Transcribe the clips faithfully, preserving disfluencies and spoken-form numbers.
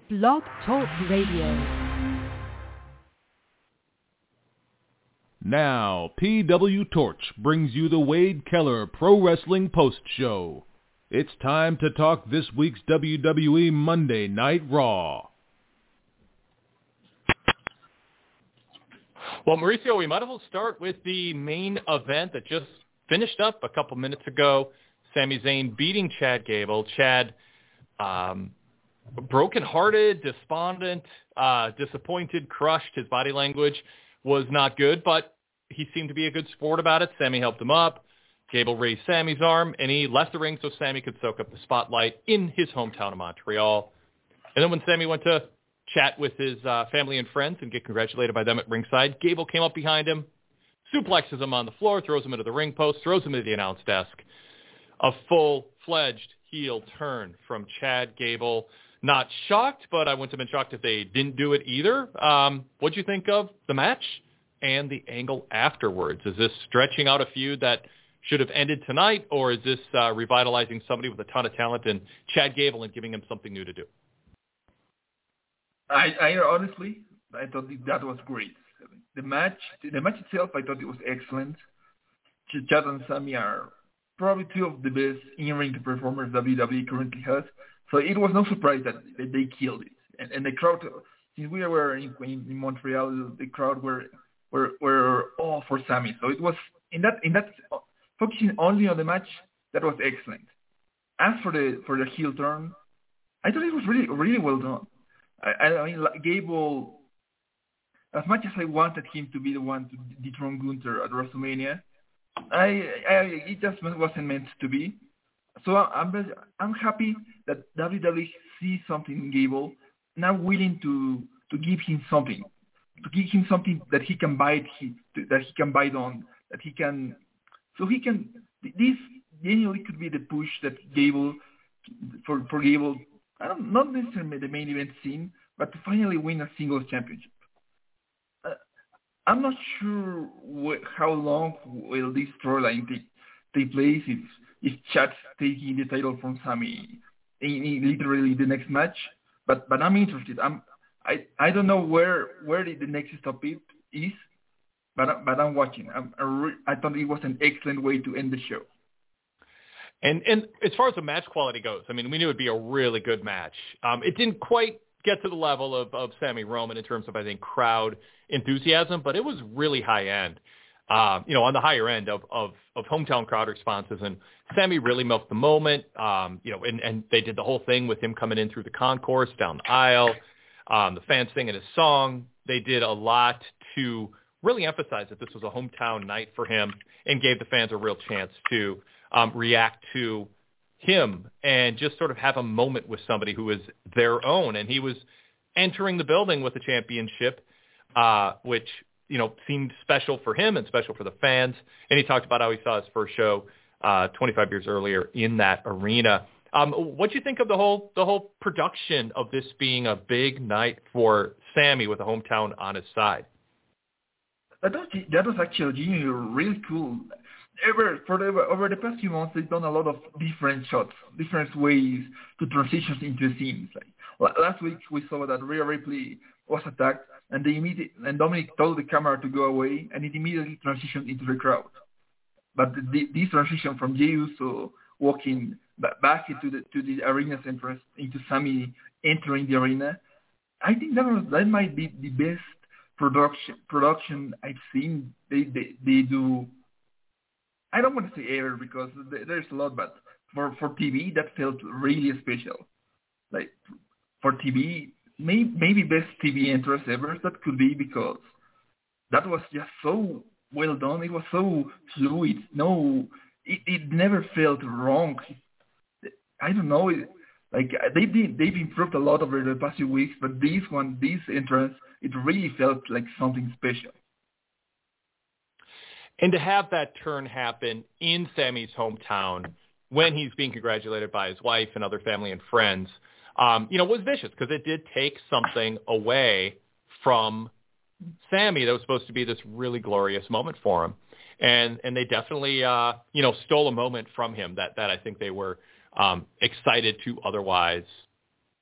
Blog Talk Radio. Now, P W Torch brings you the Wade Keller Pro Wrestling Post Show. It's time to talk this week's W W E Monday Night Raw. Well, Mauricio, we might as well start with the main event that just finished up a couple minutes ago. Sami Zayn beating Chad Gable. Chad, um, brokenhearted, despondent, uh, disappointed, crushed. His body language was not good, but he seemed to be a good sport about it. Sami helped him up. Gable raised Sami's arm, and he left the ring so Sami could soak up the spotlight in his hometown of Montreal. And then when Sami went to chat with his uh, family and friends and get congratulated by them at ringside, Gable came up behind him, suplexes him on the floor, throws him into the ring post, throws him into the announce desk. A full-fledged heel turn from Chad Gable. Not shocked, but I wouldn't have been shocked if they didn't do it either. Um, what'd you think of the match and the angle afterwards? Is this stretching out a feud that should have ended tonight, or is this uh, revitalizing somebody with a ton of talent and Chad Gable and giving him something new to do? I, I honestly, I thought that was great. The match, the match itself, I thought it was excellent. Ch- Chad and Sami are probably two of the best in-ring performers W W E currently has. So it was no surprise that they killed it. And, and the crowd, since we were in, in Montreal, the crowd were were were all for Sami. So it was in that in that focusing only on the match, that was excellent. As for the for the heel turn, I thought it was really really well done. I, I mean, Gable, as much as I wanted him to be the one to dethrone Gunther at WrestleMania, I, I it just wasn't meant to be. So I'm I'm happy that W W E sees something in Gable, now willing to, to give him something, to give him something that he can bite, he, that he can bite on, that he can, so he can. This genuinely could be the push that Gable for for Gable. I don't not necessarily the main event scene, but to finally win a singles championship. Uh, I'm not sure wh- how long will this storyline take, take place if if Chad's taking the title from Sami in, in literally the next match. But but I'm interested. I'm I, I don't know where where the, the next stop is, is but but I'm watching. I'm, I, re- I thought it was an excellent way to end the show. And and as far as the match quality goes, I mean, we knew it would be a really good match. Um, it didn't quite get to the level of, of Sami Roman in terms of, I think, crowd enthusiasm, but it was really high end, um, you know, on the higher end of, of, of hometown crowd responses. And Sami really milked the moment, um, you know, and, and they did the whole thing with him coming in through the concourse, down the aisle, um, the fans singing his song. They did a lot to really emphasize that this was a hometown night for him and gave the fans a real chance to Um, react to him and just sort of have a moment with somebody who is their own. And he was entering the building with the championship, uh, which, you know, seemed special for him and special for the fans. And he talked about how he saw his first show uh, twenty-five years earlier in that arena. Um, what do you think of the whole the whole production of this being a big night for Sami with a hometown on his side? I thought that was actually really cool. Ever for the, over the past few months, they've done a lot of different shots, different ways to transition into scenes. Like last week, we saw that Rhea Ripley was attacked, and they immediately and Dominic told the camera to go away, and it immediately transitioned into the crowd. But the, this transition from Jey Uso walking back into the to the arena's entrance into Sami entering the arena, I think that was, that might be the best production production I've seen. They they, they do. I don't want to say ever because there's a lot, but for, for T V, that felt really special. Like, for T V, may, maybe best T V entrance ever, that could be, because that was just so well done. It was so fluid. No, it, it never felt wrong. I don't know. It, like, they've, been, they've improved a lot over the past few weeks, but this one, this entrance, it really felt like something special. And to have that turn happen in Sami's hometown when he's being congratulated by his wife and other family and friends, um, you know, was vicious because it did take something away from Sami that was supposed to be this really glorious moment for him. And and they definitely, uh, you know, stole a moment from him that, that I think they were um, excited to otherwise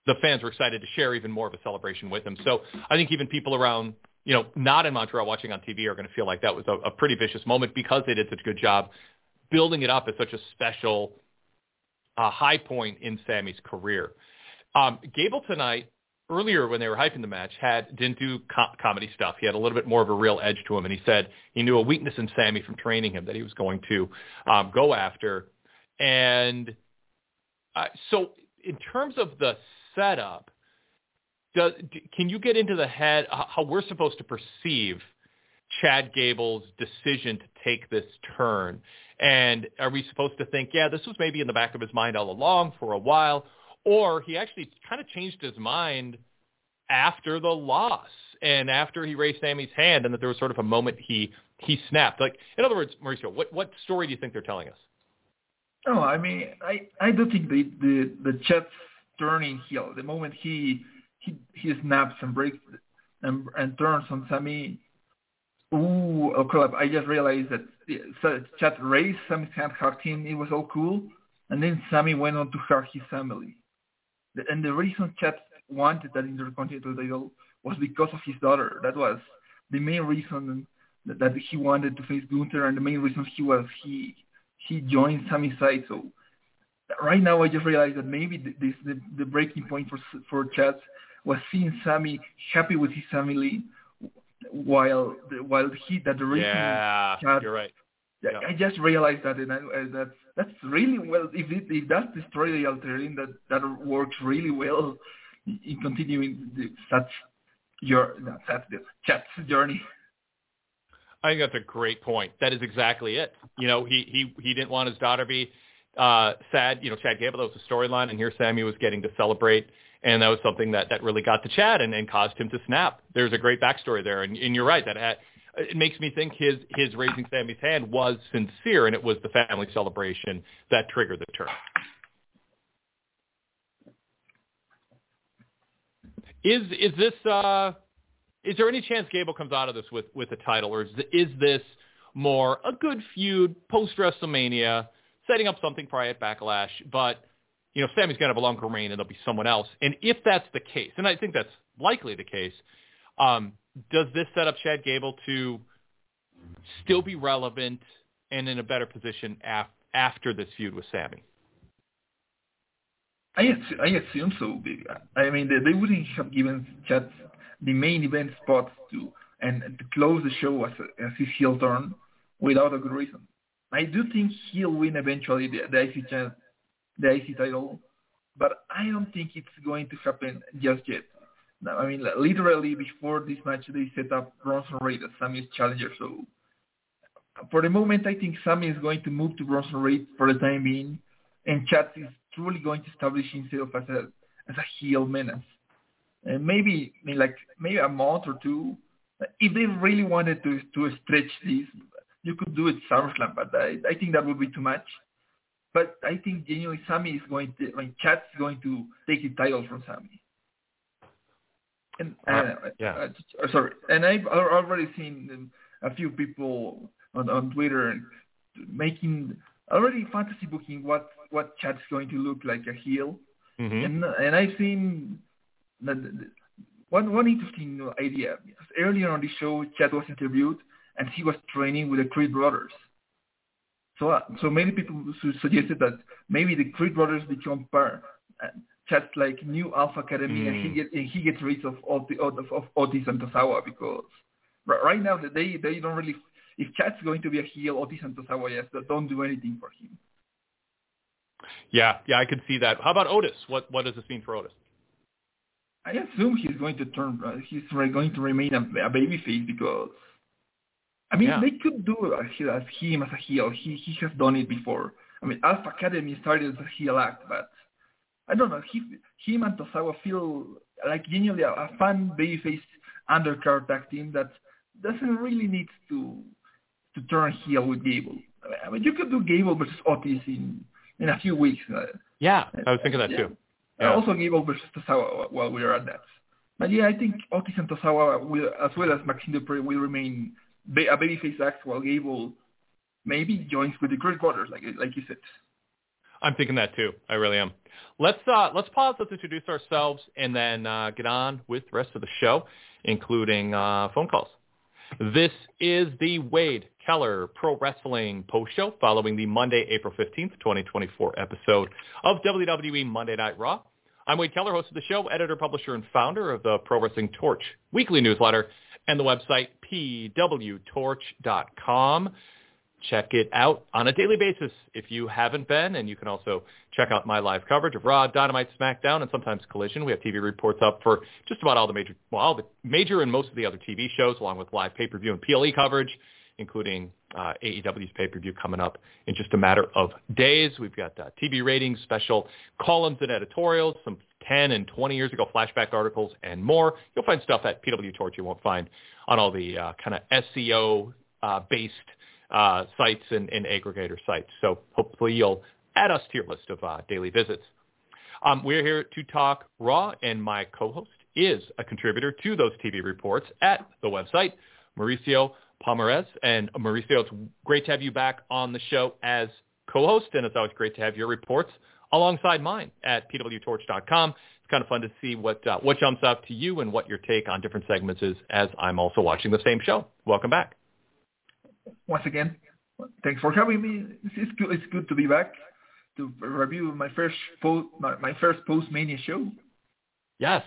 the fans were excited to share even more of a celebration with him. So I think even people around, you know, not in Montreal watching on T V are going to feel like that was a, a pretty vicious moment because they did such a good job building it up as such a special uh, high point in Sammy's career. Um, Gable tonight, earlier when they were hyping the match, had didn't do co- comedy stuff. He had a little bit more of a real edge to him, and he said he knew a weakness in Sammy from training him that he was going to um, go after. And uh, so in terms of the setup, does, can you get into the head how we're supposed to perceive Chad Gable's decision to take this turn? And are we supposed to think, yeah, this was maybe in the back of his mind all along for a while, or he actually kind of changed his mind after the loss and after he raised Sammy's hand, and that there was sort of a moment he he snapped? Like, in other words, Mauricio, what, what story do you think they're telling us? No, I mean, I, I do think the the the Chad's turning heel, the moment he he he snaps and breaks and and turns on Sammy. Ooh, oh crap! I just realized that so Chad raised Sammy's hand, hugged him. It was all cool, and then Sammy went on to hug his family. And the reason Chad wanted that Intercontinental title was because of his daughter. That was the main reason that, that he wanted to face Gunther, and the main reason he was he he joined Sammy's side. So right now, I just realized that maybe this the, the breaking point for for Chad was seeing Sammy happy with his family. While while he that the reason yeah Chad, you're right yeah. I just realized that, and I, uh, that that's really well. If it, if that's the story they are telling, that that works really well in continuing the, such your that's the Chad's journey. I think that's a great point. That is exactly it. You know, he he he didn't want his daughter to be uh, sad. You know, Chad Gable, that was the storyline, and here Sammy was getting to celebrate. And that was something that, that really got to Chad and, and caused him to snap. There's a great backstory there. And, and you're right. That had, it makes me think his, his raising Sammy's hand was sincere, and it was the family celebration that triggered the turn. Is is this uh, is there any chance Gable comes out of this with, with a title, or is, is this more a good feud post-WrestleMania, setting up something probably at Backlash, but you know, Sammy's going to have a longer reign and there'll be someone else? And if that's the case, and I think that's likely the case, um, does this set up Chad Gable to still be relevant and in a better position af- after this feud with Sammy? I assume, I assume so. I mean, they, they wouldn't have given Chad the main event spot to and to close the show as, a, as his heel turn without a good reason. I do think he'll win eventually the, the I C Chad. the I C title, but I don't think it's going to happen just yet. Now, I mean, literally before this match, they set up Bronson Reed as Sammy's challenger. So for the moment, I think Sammy is going to move to Bronson Reed for the time being, and Chad is truly going to establish himself as a as a heel menace. And maybe, I mean, like maybe a month or two, if they really wanted to to stretch this, you could do it SummerSlam, but I, I think that would be too much. But I think genuinely Sammy is going to, I mean, Chad's going to take the title from Sammy. And uh, uh, yeah, uh, sorry, and I've already seen a few people on, on Twitter making already fantasy booking what what Chad's going to look like a heel, mm-hmm. and and I've seen that one one interesting idea. Because earlier on the show, Chad was interviewed and he was training with the Creed brothers. So, uh, so many people suggested that maybe the Creed brothers become part, uh, Chad's like new Alpha Academy, mm. and he get and he gets rid of of, of, of Otis and Tozawa, because right now they they don't really. If Chad's going to be a heel, Otis and Tozawa, yes, don't do anything for him. Yeah, yeah, I could see that. How about Otis? What what does this mean for Otis? I assume he's going to turn. Uh, he's going to remain a, a babyface, because. I mean, yeah. they could do it as him as a heel. He he has done it before. I mean, Alpha Academy started as a heel act, but I don't know. He, him and Tozawa feel like genuinely a, a fun babyface undercard tag team that doesn't really need to to turn heel with Gable. I mean, you could do Gable versus Otis in, in a few weeks. Uh, yeah, I was thinking that yeah. too. Yeah. Also Gable versus Tozawa while we are at that. But yeah, I think Otis and Tozawa, will, as well as Maxine Dupri, will remain a babyface act, while Gable maybe joins with the Creed brothers, like like you said. I'm thinking that too. I really am. Let's uh, let's pause. Let's introduce ourselves and then uh, get on with the rest of the show, including uh, phone calls. This is the Wade Keller Pro Wrestling Post Show following the Monday, April fifteenth, twenty twenty-four episode of W W E Monday Night Raw. I'm Wade Keller, host of the show, editor, publisher, and founder of the Pro Wrestling Torch weekly newsletter and the website p w torch dot com. Check it out on a daily basis if you haven't been, and you can also check out my live coverage of Raw, Dynamite, SmackDown, and sometimes Collision. We have T V reports up for just about all the major, well, all the major and most of the other T V shows, along with live pay-per-view and P L E coverage, including uh, A E W's pay-per-view coming up in just a matter of days. We've got uh, T V ratings, special columns and editorials, some ten and twenty years ago flashback articles, and more. You'll find stuff at P W Torch you won't find on all the uh, kind of S E O-based uh, sites and, and aggregator sites. So hopefully you'll add us to your list of uh, daily visits. Um, we're here to talk Raw, and my co-host is a contributor to those T V reports at the website, Mauricio Pomerez. And Mauricio, it's great to have you back on the show as co-host, and it's always great to have your reports alongside mine at p w torch dot com. It's kind of fun to see what uh, what jumps out to you and what your take on different segments is, as I'm also watching the same show. Welcome back. Once again, thanks for having me. It's good, it's good to be back to review my first post, my, my first post-Mania show. Yes.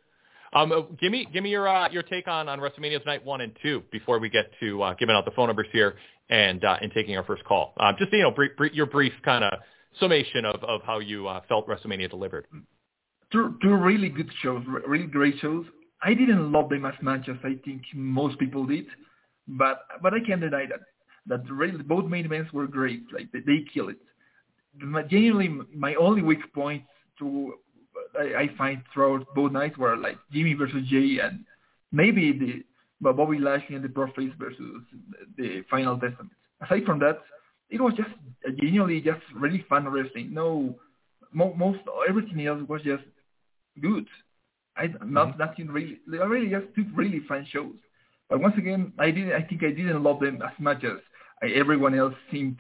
Um, give me give me your uh, your take on, on WrestleMania's night one and two before we get to uh, giving out the phone numbers here and uh, and taking our first call. Uh, just you know, brief, brief, your brief kind of summation of, of how you uh, felt WrestleMania delivered. Two, two really good shows, really great shows. I didn't love them as much as I think most people did, but but I can't deny that that really both main events were great. Like they, they kill it. My, genuinely, my only weak points to I, I find throughout both nights were like Jimmy versus Jay and maybe the Bobby Lashley and the Profits versus the Final Testament. Aside from that, it was just genuinely just really fun wrestling. No, mo- most everything else was just good. I not mm-hmm. nothing really. They were really just two really fun shows. But once again, I didn't. I think I didn't love them as much as I, everyone else seemed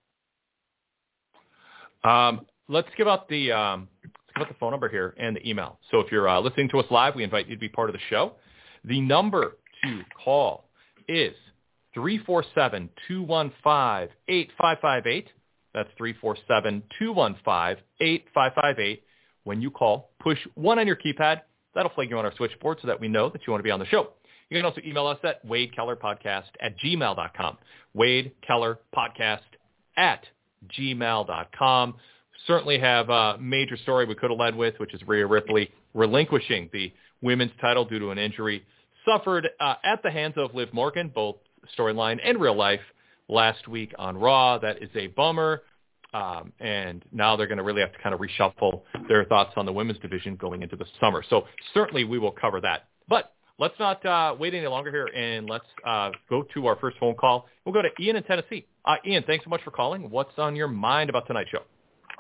to. Um, let's give out the um, let's give out the phone number here and the email. So if you're uh, listening to us live, we invite you to be part of the show. The number to call is three four seven, two one five, eight five five eight. That's three four seven, two one five, eight five five eight. When you call, push one on your keypad. That'll flag you on our switchboard so that we know that you want to be on the show. You can also email us at Wade Keller Podcast at gmail dot com. Wade Keller Podcast at gmail dot com. Certainly have a major story we could have led with, which is Rhea Ripley relinquishing the women's title due to an injury suffered uh, at the hands of Liv Morgan, both storyline and real life, last week on Raw. That is a bummer. Um, and now they're going to really have to kind of reshuffle their thoughts on the women's division going into the summer. So certainly we will cover that. But let's not uh, wait any longer here, and let's uh, go to our first phone call. We'll go to Ian in Tennessee. Uh, Ian, thanks so much for calling. What's on your mind about tonight's show?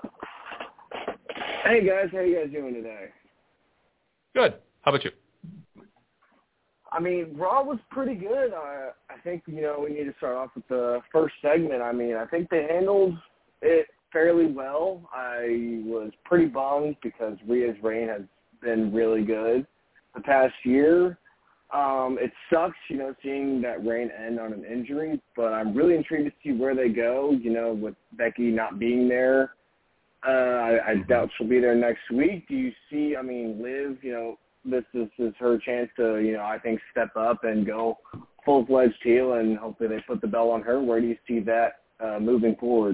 Hey, guys. How you guys doing today? Good. How about you? I mean, Raw was pretty good. Uh, I think, you know, we need to start off with the first segment. I mean, I think they handled it fairly well. I was pretty bummed because Rhea's reign has been really good the past year. Um, it sucks, you know, seeing that reign end on an injury, but I'm really intrigued to see where they go, you know, with Becky not being there. Uh, I, I doubt she'll be there next week. Do you see, I mean, Liv, you know, this is, is her chance to, you know, I think step up and go full-fledged heel, and hopefully they put the bell on her. Where do you see that uh, moving forward?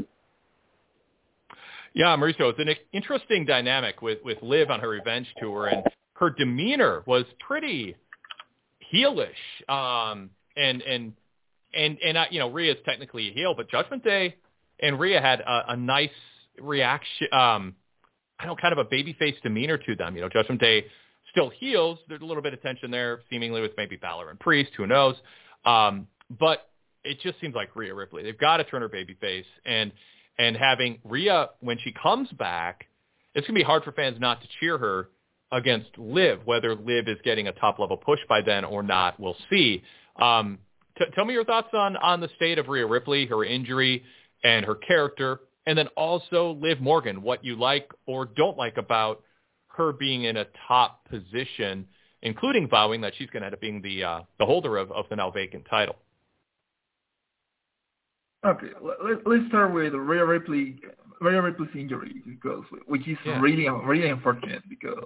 Yeah, Mauricio, it's an interesting dynamic with, with Liv on her revenge tour, and her demeanor was pretty heelish. Um, and, and, and, and, uh, you know, Rhea's technically a heel, but Judgment Day and Rhea had a, a nice reaction, um, I don't know, kind of a babyface demeanor to them. You know, Judgment Day still heels. There's a little bit of tension there, seemingly with maybe Balor and Priest, who knows. Um, but it just seems like Rhea Ripley. They've got to turn her babyface, and, And having Rhea, when she comes back, it's going to be hard for fans not to cheer her against Liv. Whether Liv is getting a top-level push by then or not, we'll see. Um, t- tell me your thoughts on, on the state of Rhea Ripley, her injury, and her character, And then also Liv Morgan, what you like or don't like about her being in a top position, including vowing that she's going to end up being the uh, the holder of, of the now vacant title. Okay, let, let's start with Rhea Ripley, Rhea Ripley's injury, because which is yeah. really really unfortunate because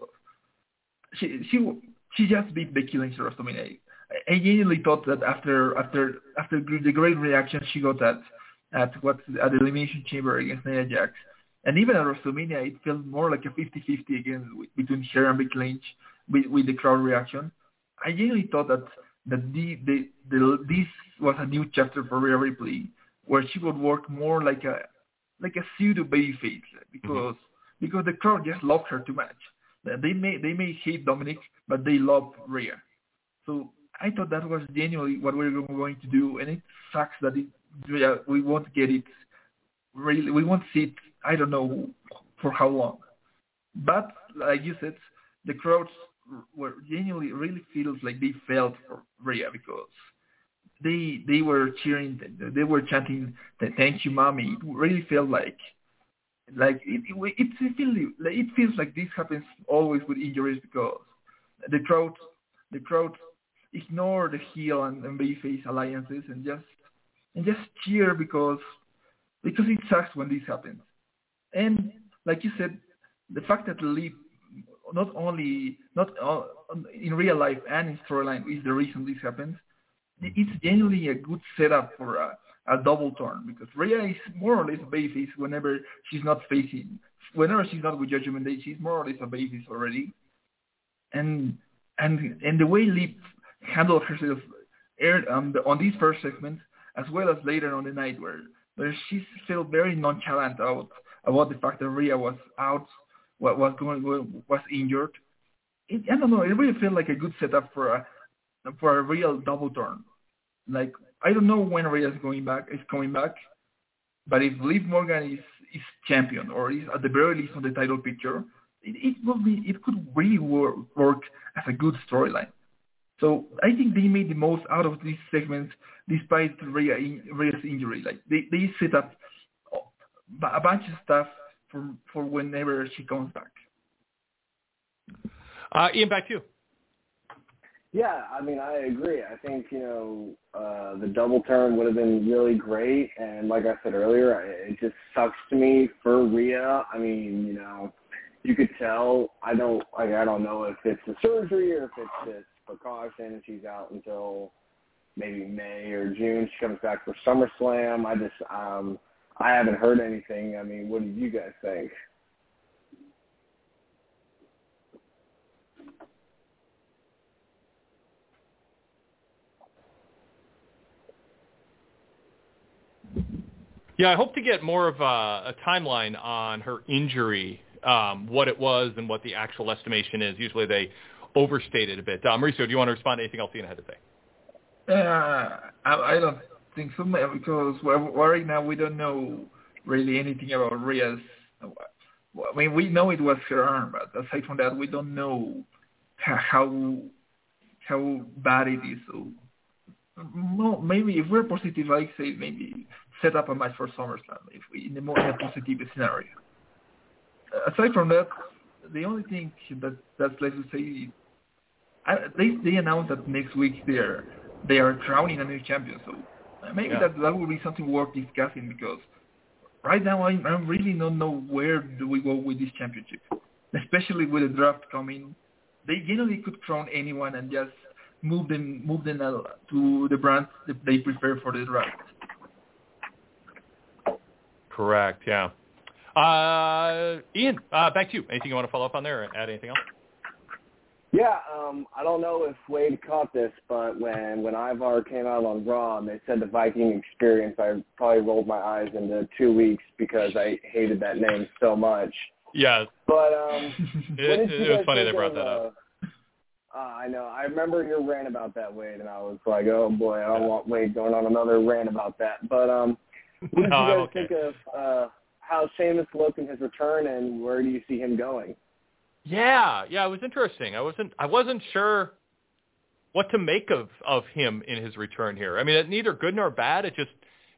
she she she just beat Becky Lynch at WrestleMania. I genuinely thought that after after after the great reaction she got at at what at the Elimination Chamber against Nia Jax, and even at WrestleMania, it felt more like a fifty-fifty again between her and Becky Lynch with, with the crowd reaction. I genuinely thought that that the, the, the this was a new chapter for Rhea Ripley, where she would work more like a like a pseudo babyface because mm-hmm. because the crowd just loved her too much. They may they may hate Dominic, but they love Rhea. So I thought that was genuinely what we were going to do, and it sucks that it, we won't get it. Really, we won't see it. I don't know for how long. But like you said, the crowds were genuinely really feels like they felt for Rhea because they they were cheering, they were chanting, "Thank you, mommy." It really felt like like it it, it feels it feels like this happens always with injuries because the crowd the crowd ignore the heel and, and babyface alliances and just and just cheer because because it sucks when this happens. And like you said, the fact that Liv not only not uh, in real life and in storyline is the reason this happens. It's genuinely a good setup for a, a double turn because Rhea is more or less a babyface whenever she's not facing, whenever she's not with Judgment Day, she's more or less a babyface already. And and and the way Liv handled herself um, on this first segment, as well as later on the night, where where she felt very nonchalant about about the fact that Rhea was out, what was going was injured. It, I don't know. It really felt like a good setup for a for a real double turn. Like, I don't know when Rhea is going back, is coming back, but if Liv Morgan is, is champion or is at the very least on the title picture, it, it will be, it could really work, work as a good storyline. So I think they made the most out of these segments despite Rhea in, Rhea's injury. Like they, they set up a bunch of stuff for for whenever she comes back. Uh, Ian, back to you. Yeah, I mean, I agree. I think, you know, uh, the double turn would have been really great. And like I said earlier, it just sucks to me for Rhea. I mean, you know, you could tell. I don't, like, I don't know if it's the surgery or if it's just precaution. She's out until maybe May or June. She comes back for SummerSlam. I just, um, I haven't heard anything. I mean, what do you guys think? Yeah, I hope to get more of a, a timeline on her injury, um, what it was and what the actual estimation is. Usually they overstate it a bit. Uh, Mauricio, do you want to respond to anything else Ian had to say? Uh, I, I don't think so, because right now we don't know really anything about Rhea's. I mean, we know it was her arm, but aside from that, we don't know how how bad it is. So no, maybe if we're positive, I say maybe set up a match for SummerSlam if we in the more in a positive scenario. Aside from that, the only thing that that's left to say, I, they they announced that next week they're they are crowning a new champion. So maybe yeah. that that will be something worth discussing because right now I I really don't know where do we go with this championship, especially with the draft coming. They generally could crown anyone and just move them move them to the brand that they prefer for the draft. Correct. Yeah. Uh, Ian, uh, back to you. Anything you want to follow up on there or add anything else? Yeah, um, I don't know if Wade caught this, but when, when Ivar came out on Raw and they said the Viking experience, I probably rolled my eyes into two weeks because I hated that name so much. Yeah. But um, it, it was funny they brought of, that up. Uh, uh, I know. I remember your rant about that, Wade, and I was like, oh, boy, I don't yeah. want Wade going on another rant about that. But um, what did no, you guys okay. think of uh, how Sheamus looked in his return, and where do you see him going? Yeah, yeah, it was interesting. I wasn't, I wasn't sure what to make of, of him in his return here. I mean, neither good nor bad. It just,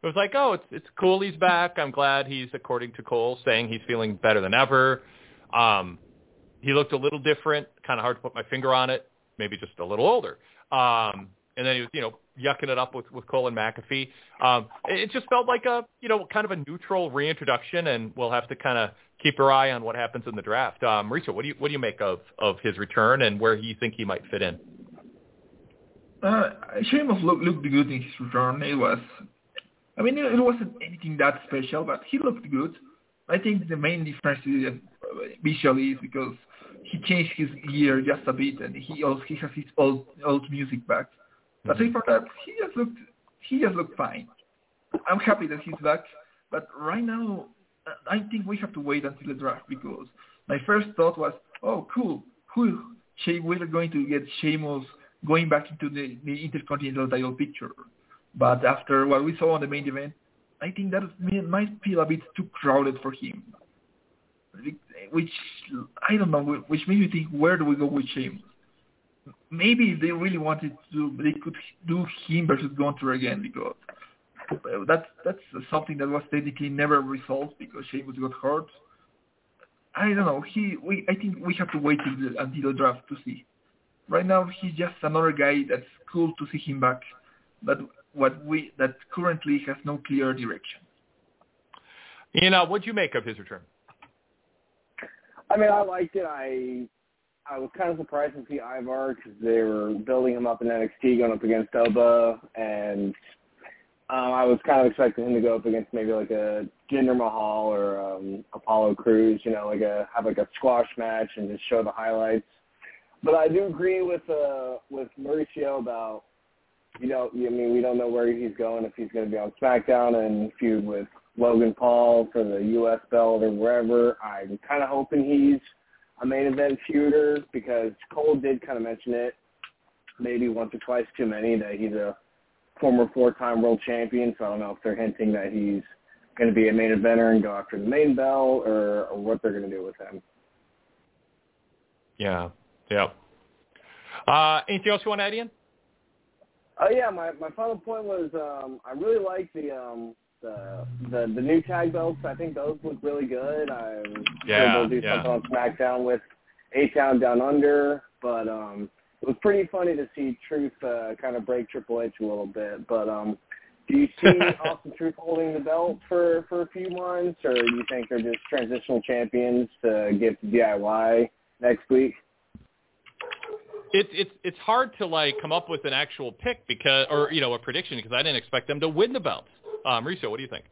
it was like, oh, it's it's cool he's back. I'm glad he's, according to Cole, saying he's feeling better than ever. Um, he looked a little different, kind of hard to put my finger on it, maybe just a little older. Um, and then he was, you know, yucking it up with, with Cole and McAfee. Um, it, it just felt like a, you know, kind of a neutral reintroduction, and we'll have to kind of keep our eye on what happens in the draft. Um, Mauricio, what do you what do you make of, of his return and where you think he might fit in? Uh, Sheamus looked, looked good in his return. It was, I mean, it, it wasn't anything that special, but he looked good. I think the main difference is, uh, visually is because he changed his gear just a bit, and he also he has his old old music back. But aside from that, he just looked he just looked fine. I'm happy that he's back, but right now I think we have to wait until the draft, because my first thought was, oh, cool, cool, we're going to get Sheamus going back into the, the Intercontinental title picture. But after what we saw on the main event, I think that might feel a bit too crowded for him. Which, I don't know, which made me think, where do we go with Sheamus? Maybe if they really wanted to, they could do him versus Gunther again, because that's that's something that was technically never resolved because Sheamus got hurt. I don't know. He, we, I think we have to wait until the, until the draft to see. Right now, he's just another guy that's cool to see him back, but what we that currently has no clear direction. You know, what'd you make of his return? I mean, I liked it. I I was kind of surprised to see Ivar because they were building him up in N X T going up against Oba, and um, I was kind of expecting him to go up against maybe like a Jinder Mahal or um, Apollo Crews, you know, like a have like a squash match and just show the highlights. But I do agree with uh, with Mauricio about, you know, I mean, we don't know where he's going, if he's going to be on SmackDown and feud with Logan Paul for the U S belt or wherever. I'm kind of hoping he's a main event feuder, because Cole did kind of mention it maybe once or twice too many, that he's a former four-time world champion. So I don't know if they're hinting that he's going to be a main eventer and go after the main belt, or, or what they're going to do with him. Yeah. Yeah. Uh, anything else you want to add, Ian? Oh yeah, my, my final point was um, I really like the, um, the the the new tag belts. I think those look really good. I'm yeah, sure they'll do yeah. something on SmackDown with A-Town Down Under, but um, it was pretty funny to see Truth uh, kind of break Triple H a little bit. But um, do you see Austin Truth holding the belt for, for a few months, or do you think they're just transitional champions to get to D I Y next week? It's it's it's hard to like come up with an actual pick because, or you know, a prediction, because I didn't expect them to win the belts. Um, Mauricio, what do you think?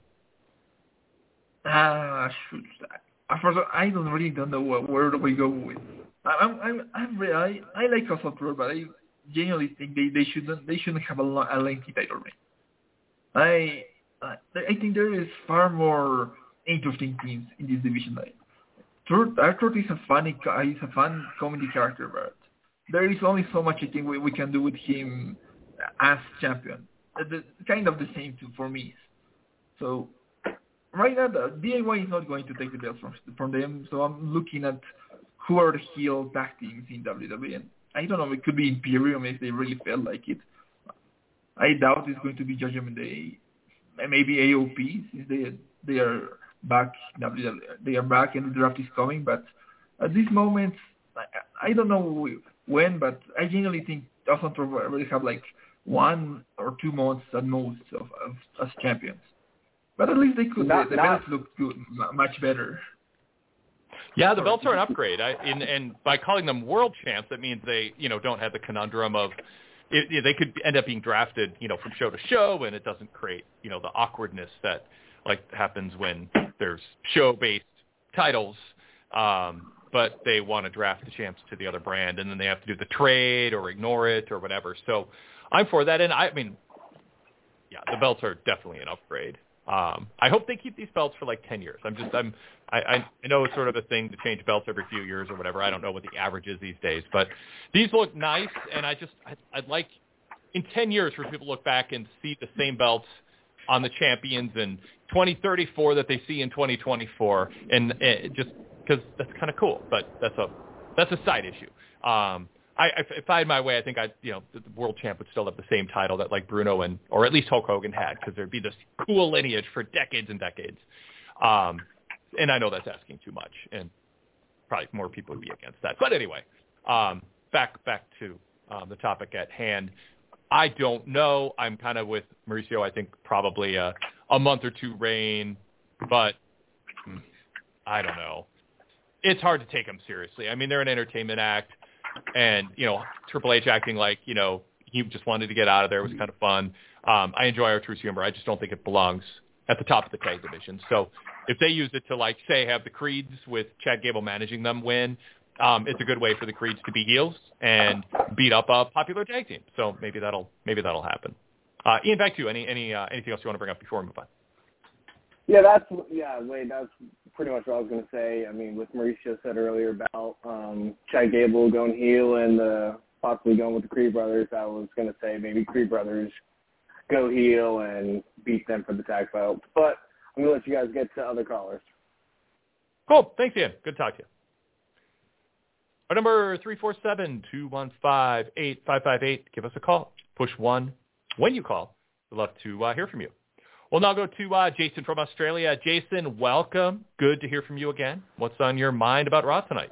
Uh, shoot. First, I don't really don't know where, where do we go with. I'm I'm I'm really, I I like Austin Truth, but I genuinely think they, they shouldn't they shouldn't have a, a lengthy title reign. I I I think there is far more interesting teams in this division. Truth, Truth is a funny he's a fun comedy character, but there is only so much I think we, we can do with him as champion. The, kind of the same too for me. So right now, the D I Y is not going to take the belts from from them. So I'm looking at who are the heel tag teams in W W E. And I don't know. It could be Imperium if they really felt like it. I doubt it's going to be Judgment Day. Maybe A O P since they they are back. W W E, they are back and the draft is coming. But at this moment, I, I don't know when, but I genuinely think Austin Truth will have like one or two months at most of, of as champions. But at least they could. Not, the the not, belts look good, much better. Yeah, the belts are an upgrade. I, and, and by calling them world champs, that means they, you know, don't have the conundrum of it, it, they could end up being drafted, you know, from show to show, and it doesn't create, you know, the awkwardness that like happens when there's show-based titles. Um, but they want to draft the champs to the other brand, and then they have to do the trade or ignore it or whatever. So I'm for that, and I, I mean, yeah, the belts are definitely an upgrade. Um, I hope they keep these belts for like ten years. I'm just, I'm, I, I know it's sort of a thing to change belts every few years or whatever. I don't know what the average is these days, but these look nice, and I just, I, I'd like in ten years for people to look back and see the same belts on the champions in twenty thirty-four that they see in twenty twenty-four, and uh, just because that's kind of cool. But that's a that's a side issue. Um, I, if I had my way, I think I, you know, the world champ would still have the same title that like Bruno and, or at least Hulk Hogan had, because there'd be this cool lineage for decades and decades. Um, and I know that's asking too much, and probably more people would be against that. But anyway, um, back back to um, the topic at hand. I don't know. I'm kind of with Mauricio. I think probably a, a month or two reign, but I don't know. It's hard to take them seriously. I mean, they're an entertainment act. And, you know, Triple H acting like, you know, he just wanted to get out of there was kind of fun. Um, I enjoy R-Truth's humor. I just don't think it belongs at the top of the tag division. So if they use it to, like, say, have the Creeds with Chad Gable managing them win, um, it's a good way for the Creeds to be heels and beat up a popular tag team. So maybe that'll maybe that'll happen. Uh, Ian, back to you. Any any uh, anything else you want to bring up before we move on? Yeah, that's yeah, Wade. That's pretty much what I was going to say. I mean, what Mauricio said earlier about um, Chad Gable going heel and uh, possibly going with the Creed brothers, I was going to say maybe Creed brothers go heel and beat them for the tag belts. But I'm going to let you guys get to other callers. Cool. Thanks, Ian. Good to talk to you. Our number three four seven, two one five, eight five five eight. Give us a call. Push one when you call. We'd love to uh, hear from you. We'll now go to uh, Jason from Australia. Jason, welcome. Good to hear from you again. What's on your mind about Raw tonight?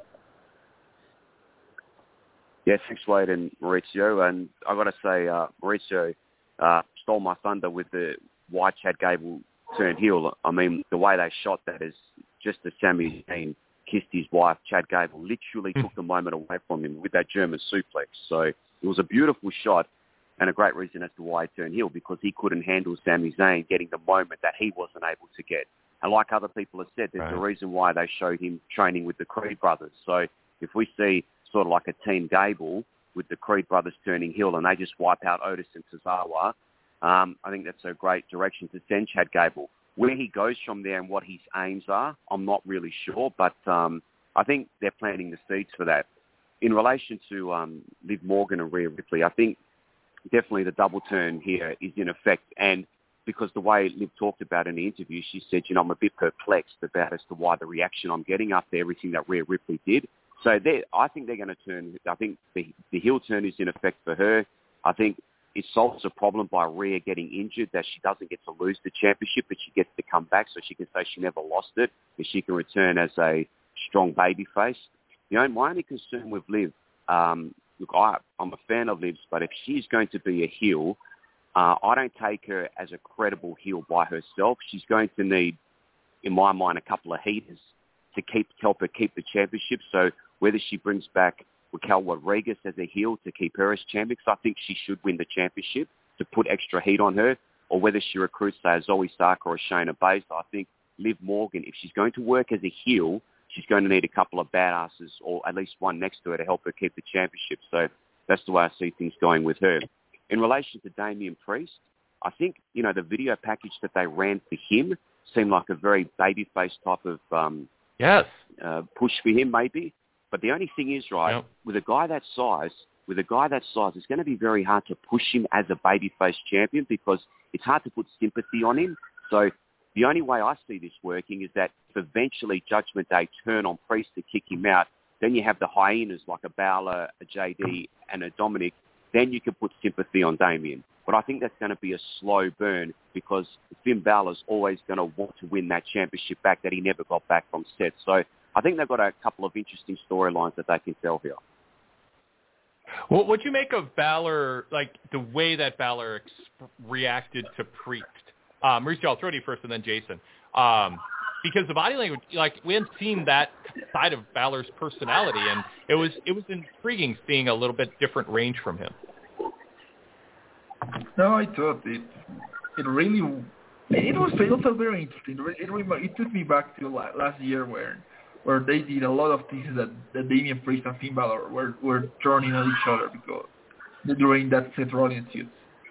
Yeah, thanks, Wade and Mauricio. And I got to say, uh, Mauricio uh, stole my thunder with the why Chad Gable turned heel. I mean, the way they shot that is just as Sami Zayn kissed his wife, Chad Gable literally took the moment away from him with that German suplex. So it was a beautiful shot. And a great reason as to why he turned heel, because he couldn't handle Sami Zayn getting the moment that he wasn't able to get. And like other people have said, there's right. a reason why they showed him training with the Creed brothers. So if we see sort of like a Team Gable with the Creed brothers turning heel and they just wipe out Otis and Tozawa, um, I think that's a great direction to send Chad Gable. Where he goes from there and what his aims are, I'm not really sure, but um, I think they're planting the seeds for that. In relation to um, Liv Morgan and Rhea Ripley, I think definitely the double turn here is in effect. And because the way Liv talked about in the interview, she said, you know, I'm a bit perplexed about as to why the reaction I'm getting after everything that Rhea Ripley did. So I think they're going to turn, I think the, the heel turn is in effect for her. I think it solves a problem by Rhea getting injured, that she doesn't get to lose the championship, but she gets to come back so she can say she never lost it, and she can return as a strong babyface. You know, my only concern with Liv, um, look, I, I'm a fan of Liv's, but if she's going to be a heel, uh, I don't take her as a credible heel by herself. She's going to need, in my mind, a couple of heaters to keep help her keep the championship. So whether she brings back Raquel Rodriguez as a heel to keep her as champion, because I think she should win the championship to put extra heat on her, or whether she recruits, say, Zoe Stark or Shayna Baszler, I think Liv Morgan, if she's going to work as a heel, she's going to need a couple of badasses, or at least one next to her, to help her keep the championship. So that's the way I see things going with her. In relation to Damian Priest, I think, you know, the video package that they ran for him seemed like a very babyface type of um, yes uh, push for him, maybe. But the only thing is, right, yep. with a guy that size, with a guy that size, it's going to be very hard to push him as a babyface champion, because it's hard to put sympathy on him. So the only way I see this working is that if eventually Judgment Day turn on Priest to kick him out, then you have the hyenas like a Balor, a J D, and a Dominic. Then you can put sympathy on Damian. But I think that's going to be a slow burn, because Finn Balor's always going to want to win that championship back that he never got back from Seth. So I think they've got a couple of interesting storylines that they can tell here. Well, what'd you make of Balor, like the way that Balor ex- reacted to Priest? Um, Mauricio, I'll throw to you first and then Jason. Um, because the body language, like we hadn't seen that side of Balor's personality, and it was it was intriguing seeing a little bit different range from him. No, I thought it it really it was also very interesting. It it, it took me back to last year where where they did a lot of things that, that Damian Priest and Finn Balor were were turning on each other because during that Seth Rollins feud.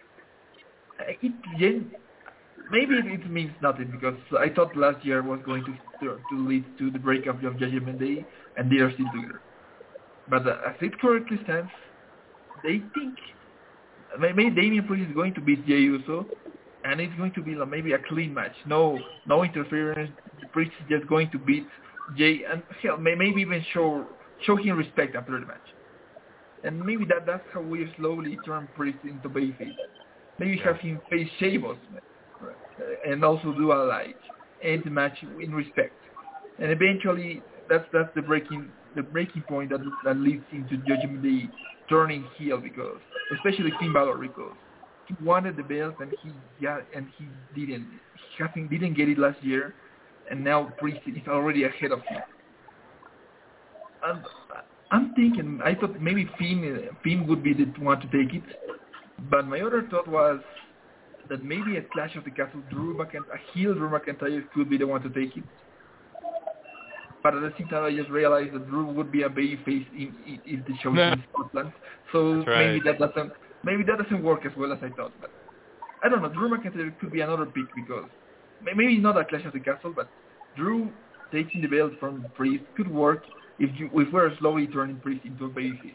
It maybe it means nothing, because I thought last year was going to to lead to the breakup of Judgment Day, and they are still together. But uh, as it currently stands, they think maybe Damian Priest is going to beat Jey Uso, and it's going to be like maybe a clean match. No, no interference. The Priest is just going to beat Jey, and hell, maybe even show show him respect after the match. And maybe that that's how we slowly turn Priest into babyface. Maybe have him face Sheamus, and also do a like end match in respect. And eventually, that's that's the breaking the breaking point that that leads into Judgment Day turning heel, because especially Finn Balor, because he wanted the belt and he got and he didn't he hasn't, didn't get it last year, and now Priest is already ahead of him. And I'm thinking, I thought maybe Finn Finn would be the one to take it, but my other thought was that maybe at Clash of the Castle, Drew McIntyre, a heel Drew McIntyre could be the one to take it. But at the same time, I just realized that Drew would be a babyface in, in, if the show is in Scotland. So right. maybe that doesn't maybe that doesn't work as well as I thought. But I don't know. Drew McIntyre could be another pick, because maybe not a Clash of the Castle, but Drew taking the belt from Priest could work if you if we're slowly turning Priest into a babyface.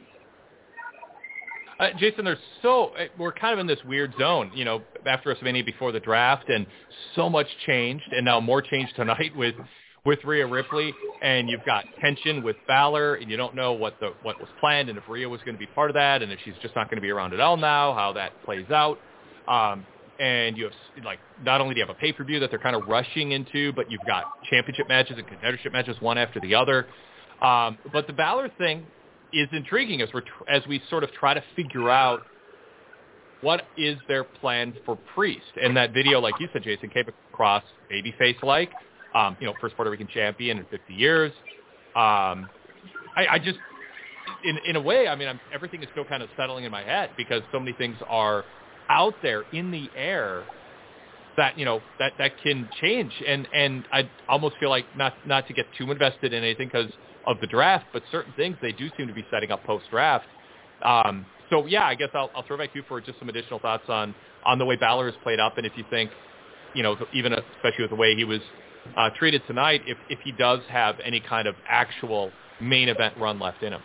Uh, Jason, there's so we're kind of in this weird zone, you know, after WrestleMania, before the draft, and so much changed, and now more changed tonight with with Rhea Ripley, and you've got tension with Balor, and you don't know what the what was planned, and if Rhea was going to be part of that, and if she's just not going to be around at all now, how that plays out. Um, and you have, like, not only do you have a pay-per-view that they're kind of rushing into, but you've got championship matches and contendership matches one after the other. Um, but the Balor thing is intriguing as we as we sort of try to figure out what is their plan for Priest. And that video, like you said, Jason, came across babyface-like, um, you know, first Puerto Rican champion in fifty years. Um, I, I just, in in a way, I mean, I'm, everything is still kind of settling in my head, because so many things are out there in the air that, you know, that, that can change. And, and I almost feel like not, not to get too invested in anything because of the draft, but certain things they do seem to be setting up post-draft. Um, so, yeah, I guess I'll, I'll throw back to you for just some additional thoughts on, on the way Balor has played up, and if you think, you know, even especially with the way he was uh, treated tonight, if, if he does have any kind of actual main event run left in him.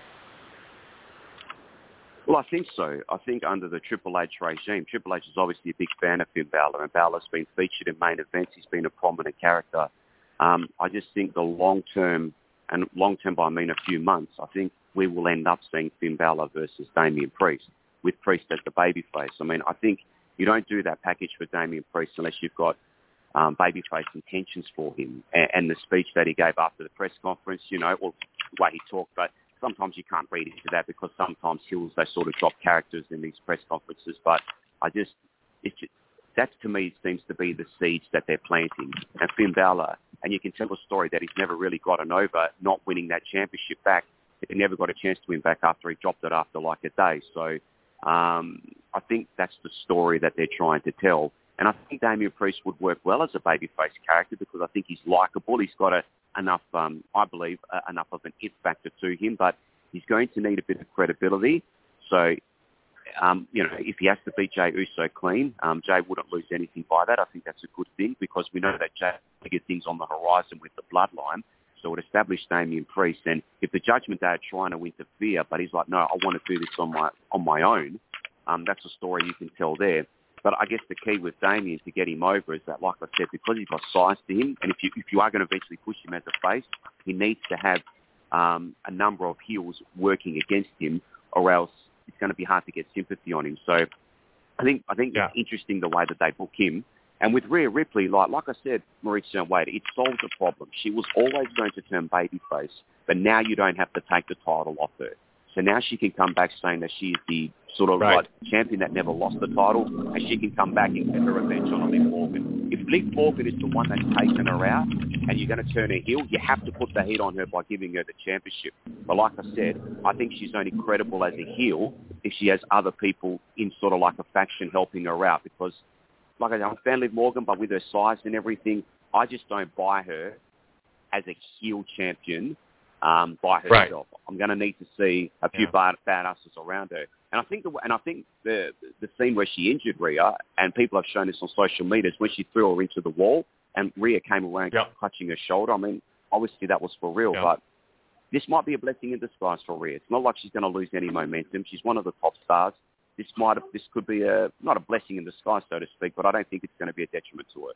Well, I think so. I think under the Triple H regime, Triple H is obviously a big fan of Finn Balor, and Balor's been featured in main events. He's been a prominent character. Um, I just think the long-term, and long-term by I mean a few months, I think we will end up seeing Finn Balor versus Damian Priest, with Priest as the babyface. I mean, I think you don't do that package for Damian Priest unless you've got um, babyface intentions for him. And, and the speech that he gave after the press conference, you know, or the way he talked, but sometimes you can't read into that, because sometimes heels, they sort of drop characters in these press conferences. But I just, it's just, that to me seems to be the seeds that they're planting. And Finn Balor, and you can tell a story that he's never really gotten over not winning that championship back. He never got a chance to win back after he dropped it after like a day. So um, I think that's the story that they're trying to tell. And I think Damian Priest would work well as a babyface character, because I think he's likable. He's got a, enough, um, I believe, uh, enough of an it factor to him, but he's going to need a bit of credibility. So, um, you know, if he has to beat Jey Uso clean, um, Jey wouldn't lose anything by that. I think that's a good thing, because we know that Jey has bigger things on the horizon with the bloodline. So it established Damian Priest. And if the Judgment Day are trying to interfere, but he's like, no, I want to do this on my on my own, um, that's a story you can tell there. But I guess the key with Damian to get him over is that, like I said, because he's got size to him, and if you if you are going to eventually push him as a face, he needs to have um, a number of heels working against him, or else it's going to be hard to get sympathy on him. So I think I think yeah. it's interesting the way that they book him. And with Rhea Ripley, like like I said, Mauricio and Wade, it solves the problem. She was always going to turn babyface, but now you don't have to take the title off her. So now she can come back saying that she's the sort of right. like champion that never lost the title, and she can come back and get her revenge on Liv Morgan. If Liv Morgan is the one that's taken her out, and you're going to turn her heel, you have to put the heat on her by giving her the championship. But like I said, I think she's only credible as a heel if she has other people in sort of like a faction helping her out, because like I said, I'm a fan of Liv Morgan, but with her size and everything, I just don't buy her as a heel champion um, by herself. Right. I'm going to need to see a few yeah. bad, badasses around her. And I think the and I think the the scene where she injured Rhea, and people have shown this on social media, is when she threw her into the wall, and Rhea came around yep. clutching her shoulder. I mean, obviously that was for real, yep. but this might be a blessing in disguise for Rhea. It's not like she's going to lose any momentum. She's one of the top stars. This might have, this could be a not a blessing in disguise, so to speak, but I don't think it's going to be a detriment to her.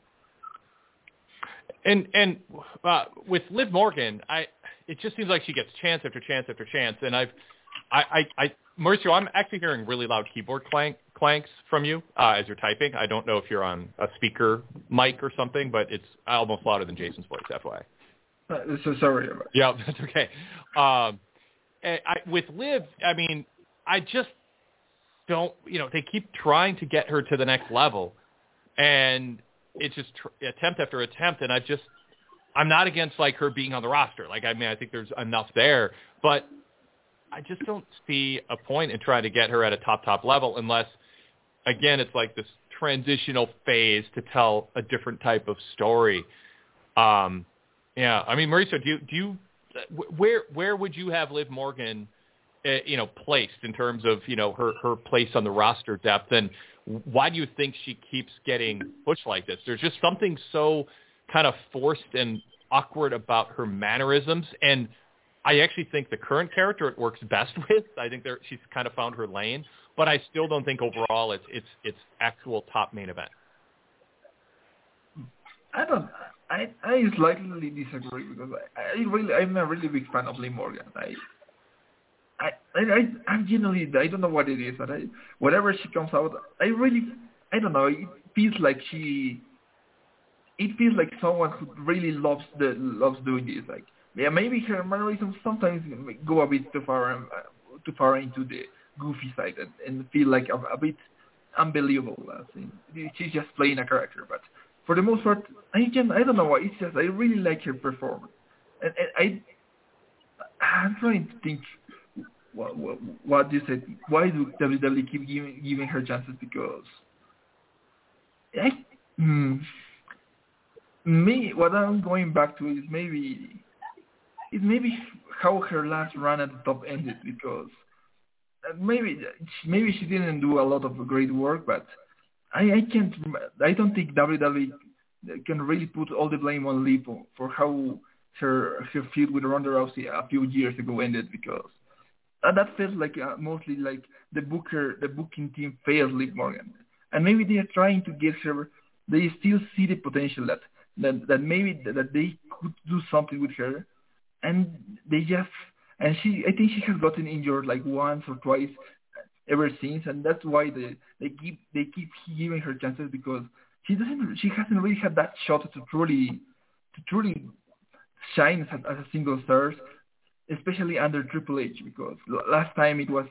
And and uh, with Liv Morgan, I it just seems like she gets chance after chance after chance, and I've I, I, I Mauricio, I'm actually hearing really loud keyboard clank, clanks from you uh, as you're typing. I don't know if you're on a speaker mic or something, but it's almost louder than Jason's voice, F Y I. Uh, so sorry about that. Yeah, that's okay. Um, I, with Liv, I mean, I just don't, you know, they keep trying to get her to the next level, and it's just tr- attempt after attempt, and I just, I'm not against, like, her being on the roster. Like, I mean, I think there's enough there, but I just don't see a point in trying to get her at a top, top level unless, again, it's like this transitional phase to tell a different type of story. Um, yeah, I mean, Mauricio, do you, do you, where where would you have Liv Morgan, uh, you know, placed in terms of, you know, her, her place on the roster depth, and why do you think she keeps getting pushed like this? There's just something so kind of forced and awkward about her mannerisms, and I actually think the current character it works best with. I think there, she's kind of found her lane, but I still don't think overall it's it's it's actual top main event. I don't. I I slightly disagree because I, I really I'm a really big fan of Liv Morgan. I I I I'm genuinely I don't know what it is, but I whatever she comes out, I really I don't know. It feels like she. It feels like someone who really loves the loves doing this. Like, yeah, maybe her mannerisms sometimes go a bit too far, um, uh, too far into the goofy side and, and feel like a, a bit unbelievable. I think she's just playing a character, but for the most part, I can I don't know why. It's just I really like her performance, and, and I I'm trying to think what what, what you said. Why do W W E keep giving giving her chances? Because I. Hmm, Me, what I'm going back to is maybe, is maybe how her last run at the top ended, because maybe maybe she didn't do a lot of great work, but I, I can't, I don't think W W E can really put all the blame on Liv for how her her feud with Ronda Rousey a few years ago ended, because that felt like uh, mostly like the booker, the booking team failed Liv Morgan, and maybe they are trying to get her. They still see the potential that. That, that maybe that they could do something with her, and they just and she I think she has gotten injured like once or twice ever since, and that's why they they keep they keep giving her chances, because she doesn't she hasn't really had that shot to truly to truly shine as, as a single star, especially under Triple H, because last time it was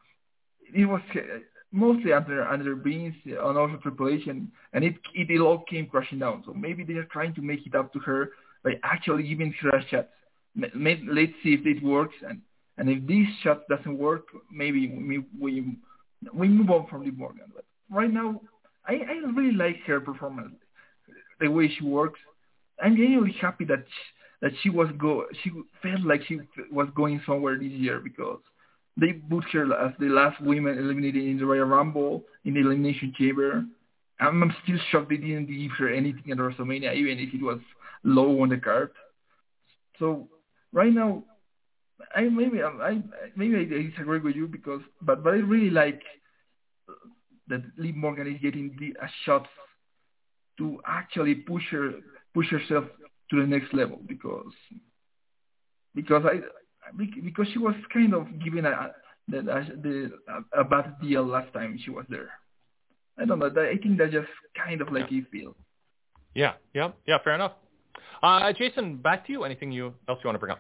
it was. Mostly under under Vince and also Triple H, and, and it, it it all came crashing down. So maybe they are trying to make it up to her by actually giving her a shot. Let's see if it works, and, and if this shot doesn't work, maybe we we, we move on from Liv Morgan. But right now, I, I really like her performance, the way she works. I'm genuinely happy that she, that she was go she felt like she was going somewhere this year, because they put her as the last woman eliminated in the Royal Rumble, in the Elimination Chamber. I'm, I'm still shocked they didn't give her anything at WrestleMania, even if it was low on the card. So right now, I maybe I maybe I disagree with you, because but but I really like that Liv Morgan is getting the, a shot to actually push her push herself to the next level, because because I. Because she was kind of given a, a, a, a bad deal last time she was there. I don't know. I think that just kind of like yeah. you feel. Yeah, yeah, yeah. Fair enough. Uh, Jason, back to you. Anything you else you want to bring up?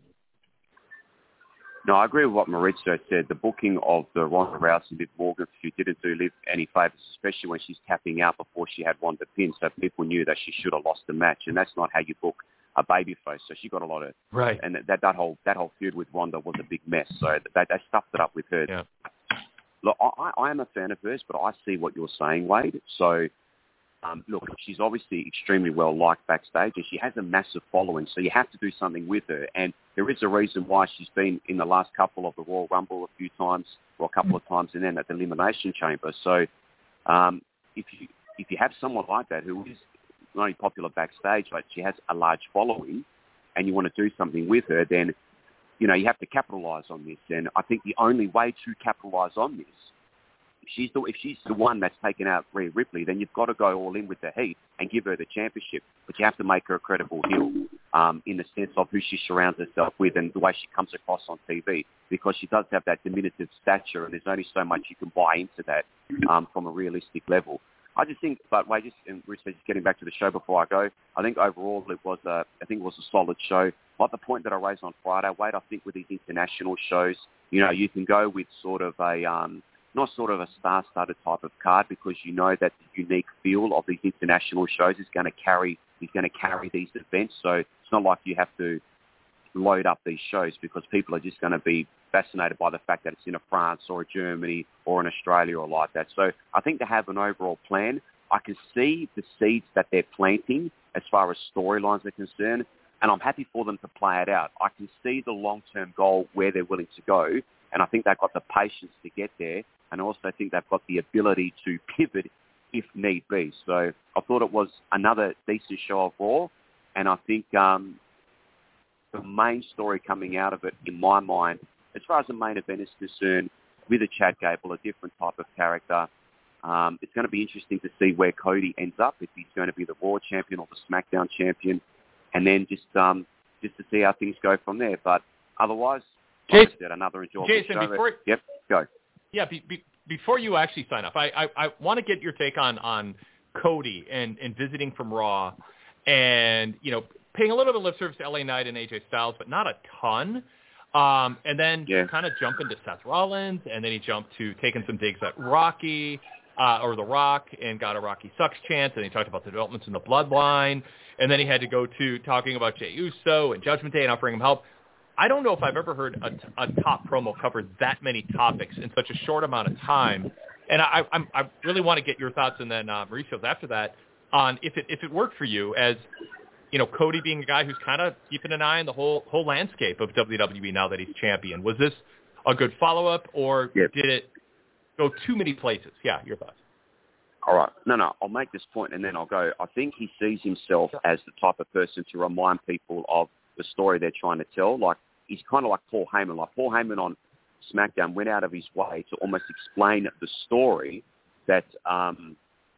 No, I agree with what Mauricio said. The booking of the Ronda Rousey Liv Morgan feud didn't do Liv any favours, especially when she's tapping out before she had Ronda pinned, so people knew that she should have lost the match, and that's not how you book a babyface. So she got a lot of right, and that that whole that whole feud with Ronda was a big mess. So they they stuffed it up with her. Yeah. Look, I, I am a fan of hers, but I see what you're saying, Wade. So. Um, look, she's obviously extremely well liked backstage, and she has a massive following, so you have to do something with her. And there is a reason why she's been in the last couple of the Royal Rumble a few times, or a couple of times, and then at the Elimination Chamber. So um, if you if you have someone like that who is not only popular backstage, but she has a large following, and you want to do something with her, then you know you have to capitalise on this. And I think the only way to capitalise on this, she's the if she's the one that's taken out Rhea Ripley, then you've got to go all in with the heat and give her the championship. But you have to make her a credible heel um, in the sense of who she surrounds herself with and the way she comes across on T V, because she does have that diminutive stature, and there's only so much you can buy into that um, from a realistic level. I just think, but wait, just, and Rich, just getting back to the show before I go, I think overall it was a, I think it was a solid show. Like the point that I raised on Friday, Wade, I think with these international shows, you know, you can go with sort of a, um, not sort of a star-studded type of card, because you know that the unique feel of these international shows is going to carry, is going to carry these events. So it's not like you have to load up these shows, because people are just going to be fascinated by the fact that it's in a France or a Germany or in Australia or like that. So I think to have an overall plan, I can see the seeds that they're planting as far as storylines are concerned, and I'm happy for them to play it out. I can see the long-term goal where they're willing to go, and I think they've got the patience to get there, and I also think they've got the ability to pivot if need be. So I thought it was another decent show of Raw, and I think um, the main story coming out of it, in my mind, as far as the main event is concerned, with a Chad Gable, a different type of character, um, it's going to be interesting to see where Cody ends up, if he's going to be the Raw champion or the SmackDown champion, and then just um, just to see how things go from there. But otherwise, like Jason, I said, another enjoyable Jason, show. Before, yep, go. Yeah, be, be, before you actually sign up, I, I, I want to get your take on, on Cody and, and visiting from Raw and, you know, paying a little bit of lip service to L A Knight and A J Styles, but not a ton. Um, and then yeah. kind of jump into Seth Rollins, and then he jumped to taking some digs at Rocky uh, or The Rock and got a Rocky Sucks chant, and he talked about the developments in the bloodline, and then he had to go to talking about Jey Uso and Judgment Day and offering him help. I don't know if I've ever heard a, a top promo cover that many topics in such a short amount of time, and I, I, I really want to get your thoughts, and then uh, Mauricio's after that, on if it if it worked for you as, you know, Cody being a guy who's kind of keeping an eye on the whole whole landscape of W W E now that he's champion. Was this a good follow-up, or yep. did it go too many places? Yeah, your thoughts. All right. No, no, I'll make this point and then I'll go. I think he sees himself as the type of person to remind people of the story they're trying to tell. Like, he's kind of like Paul Heyman. Like, Paul Heyman on SmackDown went out of his way to almost explain the story that um,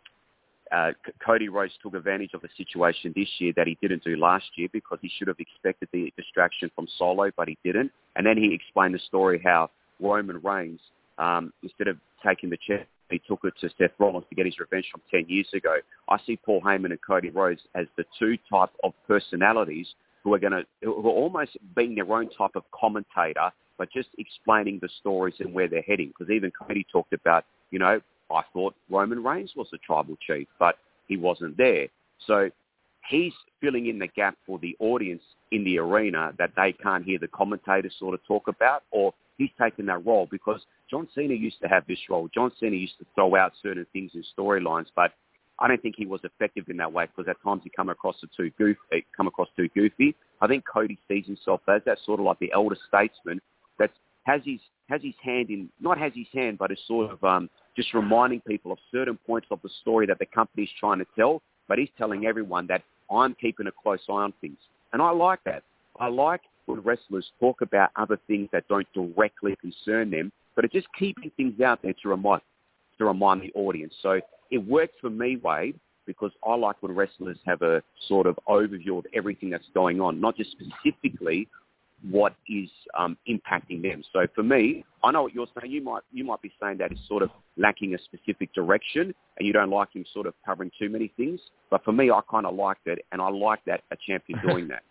uh, C- Cody Rhodes took advantage of the situation this year that he didn't do last year, because he should have expected the distraction from Solo, but he didn't. And then he explained the story how Roman Reigns, um, instead of taking the chair, he took it to Seth Rollins to get his revenge from ten years ago. I see Paul Heyman and Cody Rhodes as the two type of personalities who are going to, who are almost being their own type of commentator, but just explaining the stories and where they're heading. Because even Cody talked about, you know, I thought Roman Reigns was the tribal chief, but he wasn't there. So he's filling in the gap for the audience in the arena that they can't hear the commentators sort of talk about, or he's taken that role, because John Cena used to have this role. John Cena used to throw out certain things in storylines, but I don't think he was effective in that way, because at times he come across too goofy. Come across too goofy. I think Cody sees himself as that sort of like the elder statesman that has his has his hand in, not has his hand, but is sort of um, just reminding people of certain points of the story that the company's trying to tell. But he's telling everyone that I'm keeping a close eye on things, and I like that. I like when wrestlers talk about other things that don't directly concern them, but are just keeping things out there to remind to remind the audience. So it works for me, Wade, because I like when wrestlers have a sort of overview of everything that's going on, not just specifically what is um, impacting them. So for me, I know what you're saying. You might you might be saying that it's sort of lacking a specific direction, and you don't like him sort of covering too many things. But for me, I kind of liked it, and I like that a champion doing that.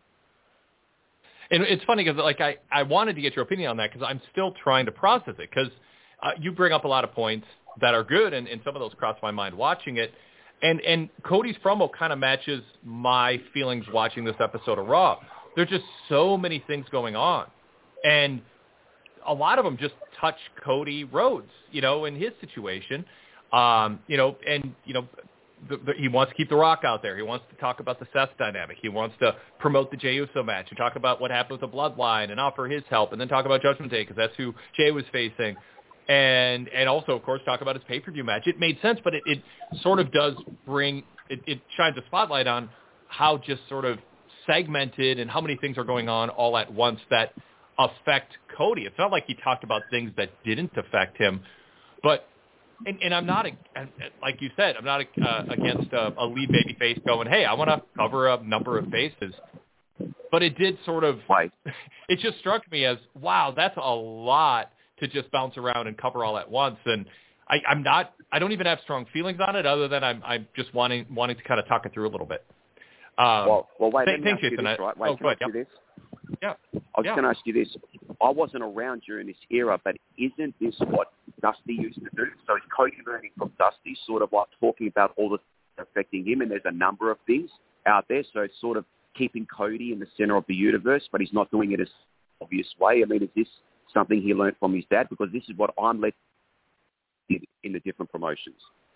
And it's funny because, like, I, I wanted to get your opinion on that, because I'm still trying to process it, because uh, you bring up a lot of points that are good, and, and some of those crossed my mind watching it. And, and Cody's promo kind of matches my feelings watching this episode of Raw. There's just so many things going on. And a lot of them just touch Cody Rhodes, you know, in his situation. Um, you know, and, you know, The, the, he wants to keep The Rock out there. He wants to talk about the Seth dynamic. He wants to promote the Jey Uso match and talk about what happened with the Bloodline and offer his help, and then talk about Judgment Day, because that's who Jey was facing. And and also, of course, talk about his pay-per-view match. It made sense, but it, it sort of does bring, it, it shines a spotlight on how just sort of segmented and how many things are going on all at once that affect Cody. It's not like he talked about things that didn't affect him, but and, and I'm not, like you said, I'm not uh, against a, a lead babyface going, hey, I want to cover a number of faces. But it did sort of, Right. it just struck me as, wow, that's a lot to just bounce around and cover all at once. And I, I'm not, I don't even have strong feelings on it other than I'm, I'm just wanting wanting to kind of talk it through a little bit. Um, well, well, wait, th- let me thanks, ask you Jason. this, right? Wait, oh, can go I ahead. ask you Yep. this? Yeah. I was yeah. going to ask you this. I wasn't around during this era, but isn't this what Dusty used to do? So is Cody learning from Dusty, sort of like talking about all the things affecting him, and there's a number of things out there, so it's sort of keeping Cody in the center of the universe, but he's not doing it as obvious way. I mean, is this something he learned from his dad? Because this is what I'm led in, in the different promotions.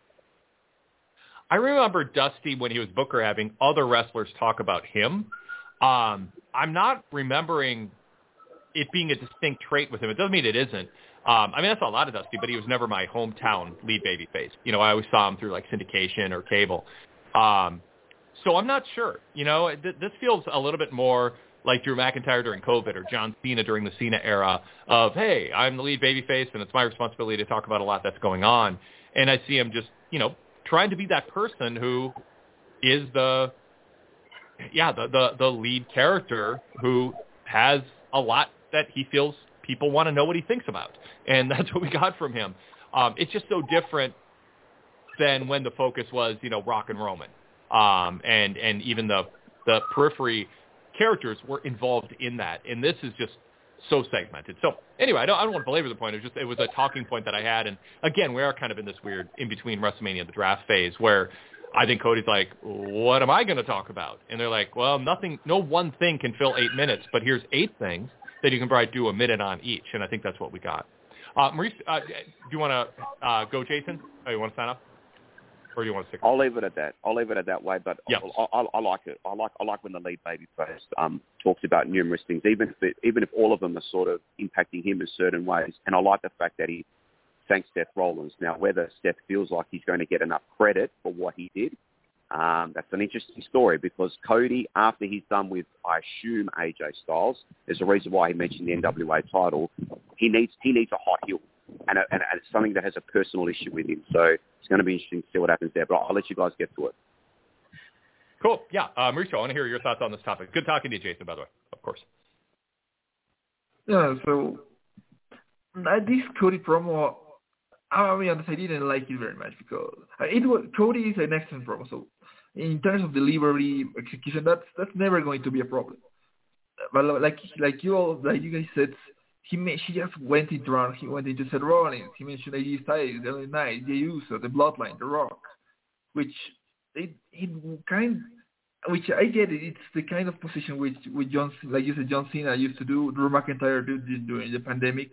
I remember Dusty, when he was Booker, having other wrestlers talk about him. Um, I'm not remembering it being a distinct trait with him. It doesn't mean it isn't. Um, I mean, I saw a lot of Dusty, but he was never my hometown lead babyface. You know, I always saw him through, like, syndication or cable. Um, so I'm not sure. You know, th- this feels a little bit more like Drew McIntyre during COVID or John Cena during the Cena era of, hey, I'm the lead babyface, and it's my responsibility to talk about a lot that's going on. And I see him just, you know, trying to be that person who is the, yeah, the, the, the lead character who has a lot that he feels people want to know what he thinks about. And that's what we got from him. Um, it's just so different than when the focus was, you know, Rock and Roman. Um, and, and even the, the periphery characters were involved in that. And this is just so segmented. So anyway, I don't, I don't want to belabor the point. It was just, it was a talking point that I had. And again, we are kind of in this weird in-between WrestleMania and the draft phase where I think Cody's like, what am I going to talk about? And they're like, well, nothing, no one thing can fill eight minutes, but here's eight things that you can probably do a minute on each. And I think that's what we got. Uh, Maurice, uh, do you want to uh, go, Jason? Oh, you want to sign up? Or do you want to stick? I'll leave it at that. I'll leave it at that way. But yep. I, I, I like it. I like I like when the lead babyface um, talks about numerous things, even if it, even if all of them are sort of impacting him in certain ways. And I like the fact that he thanks Seth Rollins. Now, whether Seth feels like he's going to get enough credit for what he did, um, that's an interesting story. Because Cody, after he's done with, I assume, A J Styles, there's a reason why he mentioned the N W A title. He needs he needs a hot heel. And, a, and, a, and it's something that has a personal issue with him. So it's going to be interesting to see what happens there. But I'll, I'll let you guys get to it. Cool. Yeah. Uh, Mauricio, I want to hear your thoughts on this topic. Good talking to you, Jason, by the way, of course. Yeah, so uh, this Cody promo, I mean, I didn't like it very much because it was, Cody is an excellent promo. So in terms of delivery, execution, that's that's never going to be a problem. But like like you all, like you guys said, He may, she just went into round. He went into Seth Rollins. He mentioned A J Styles, L A Knight, Jey Uso, the Bloodline, The Rock, which it it kind, which I get it. It's the kind of position which with John, like you said, John Cena used to do, Drew McIntyre did during the pandemic.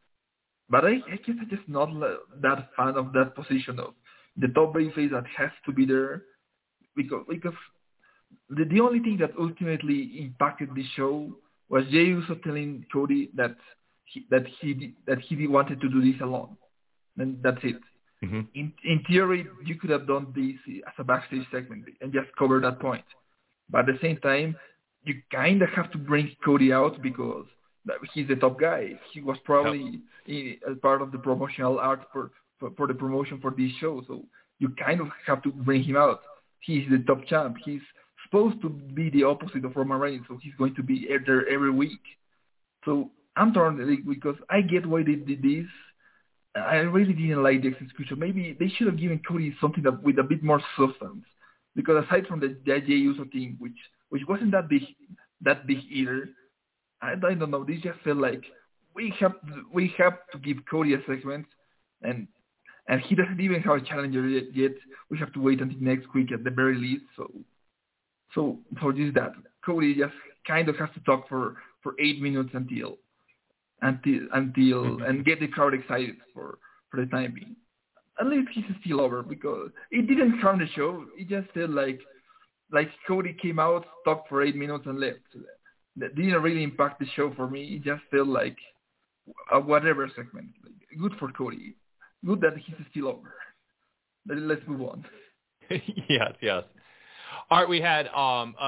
But I, I guess I'm just not that fan of that position of the top babyface that has to be there, because because the the only thing that ultimately impacted the show was Jey Uso telling Cody that. He, that he that he wanted to do this alone, and that's it. Mm-hmm. In in theory, you could have done this as a backstage segment and just cover that point. But at the same time, you kind of have to bring Cody out because he's the top guy. He was probably yep. in, as part of the promotional art for, for for the promotion for this show. So you kind of have to bring him out. He's the top champ. He's supposed to be the opposite of Roman Reigns, so he's going to be there every week. So I'm torn because I get why they did this. I really didn't like the execution. Maybe they should have given Cody something that, with a bit more substance. Because aside from the Jey Uso thing, which which wasn't that big, that big either, I, I don't know. This just felt like we have to, we have to give Cody a segment, and and he doesn't even have a challenger yet. yet. We have to wait until next week at the very least. So so for this that Cody just kind of has to talk for, for eight minutes until. until until and get the crowd excited for, for the time being. At least he's still over because it didn't harm the show. It just felt like like Cody came out, talked for eight minutes and left. That didn't really impact the show for me. It just felt like a whatever segment. Good for Cody. Good that he's still over. Let's move on. yes, yes. All right, we had um, a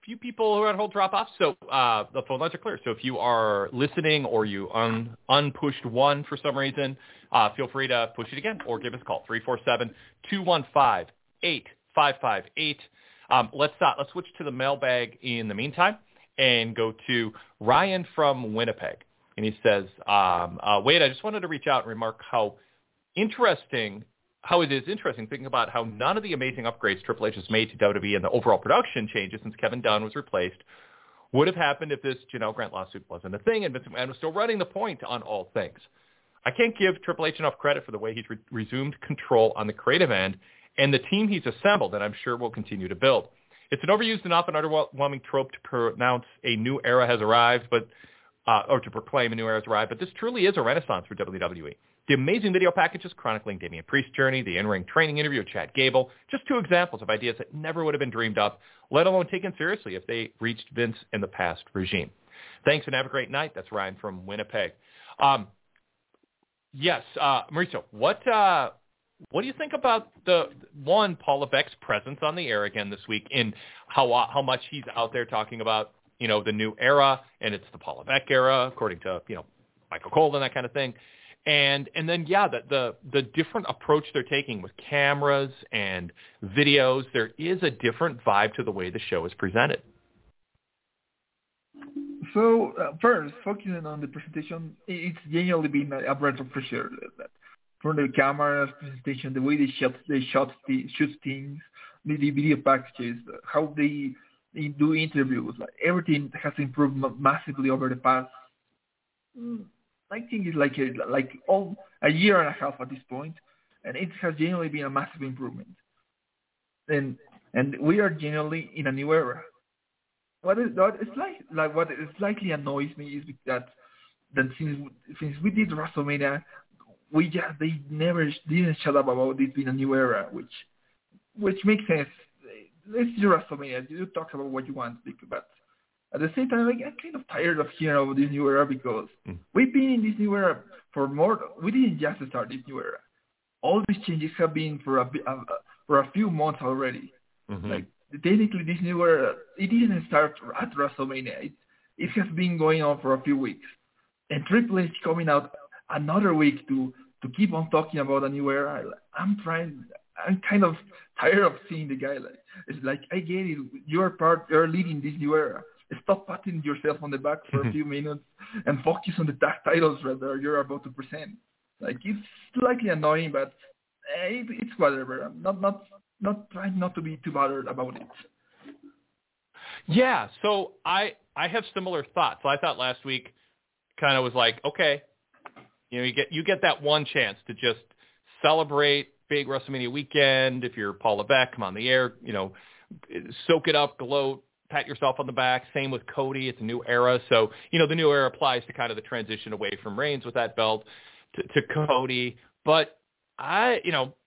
few people who are on hold drop off, so uh, the phone lines are clear. So if you are listening or you un unpushed one for some reason, uh, feel free to push it again or give us a call, three four seven, two one five, eight five five eight. Um, let's uh, let's switch to the mailbag in the meantime and go to Ryan from Winnipeg. And he says, um, uh, Wade, I just wanted to reach out and remark how interesting how it is interesting thinking about how none of the amazing upgrades Triple H has made to W W E and the overall production changes since Kevin Dunn was replaced would have happened if this Janelle Grant lawsuit wasn't a thing and Vince McMahon was still running the point on all things. I can't give Triple H enough credit for the way he's re- resumed control on the creative end and the team he's assembled and I'm sure will continue to build. It's an overused and often underwhelming trope to pronounce a new era has arrived, but uh, or to proclaim a new era has arrived, but this truly is a renaissance for W W E. The amazing video packages chronicling Damian Priest's journey, the in-ring training interview with Chad Gable, just two examples of ideas that never would have been dreamed up, let alone taken seriously if they reached Vince in the past regime. Thanks and have a great night. That's Ryan from Winnipeg. Um, yes, uh, Mauricio, what uh, what do you think about the one Paul Levesque's presence on the air again this week, and how uh, how much he's out there talking about you know the new era and it's the Paul Levesque era according to you know Michael Cole and that kind of thing. And and then, yeah, the, the the different approach they're taking with cameras and videos, there is a different vibe to the way the show is presented. So, uh, first, focusing on the presentation, it's genuinely been a breath of fresh air. From the cameras, presentation, the way they shot, they shot the, shoot things, the, the video packages, how they, they do interviews, like everything has improved massively over the past mm, I think it's like a, like all a year and a half at this point, and it has genuinely been a massive improvement. And and we are genuinely in a new era. What is what is like like what is slightly annoys me is that that since since we did WrestleMania, we just they never didn't shut up about this being a new era, which which makes sense. Let's do WrestleMania. You talk about what you want, but at the same time, like, I'm kind of tired of hearing about this new era because mm. we've been in this new era for more. We didn't just start this new era. All these changes have been for a, a for a few months already. Mm-hmm. Like technically, this new era it didn't start at WrestleMania. It it has been going on for a few weeks, and Triple H coming out another week to to keep on talking about a new era. I'm trying. I'm kind of tired of seeing the guy. Like it's like I get it. You're part. You're leading this new era. Stop patting yourself on the back for a few minutes and focus on the tag titles rather you're about to present. Like it's slightly annoying, but it, it's whatever. I'm not not not trying not to be too bothered about it. Yeah, so I I have similar thoughts. So I thought last week kind of was like, okay, you know, you get you get that one chance to just celebrate big WrestleMania weekend. If you're Paul Levesque, come on the air, you know, soak it up, gloat. Pat yourself on the back. Same with Cody. It's a new era. So, you know, the new era applies to kind of the transition away from Reigns with that belt to, to Cody. But I, you know,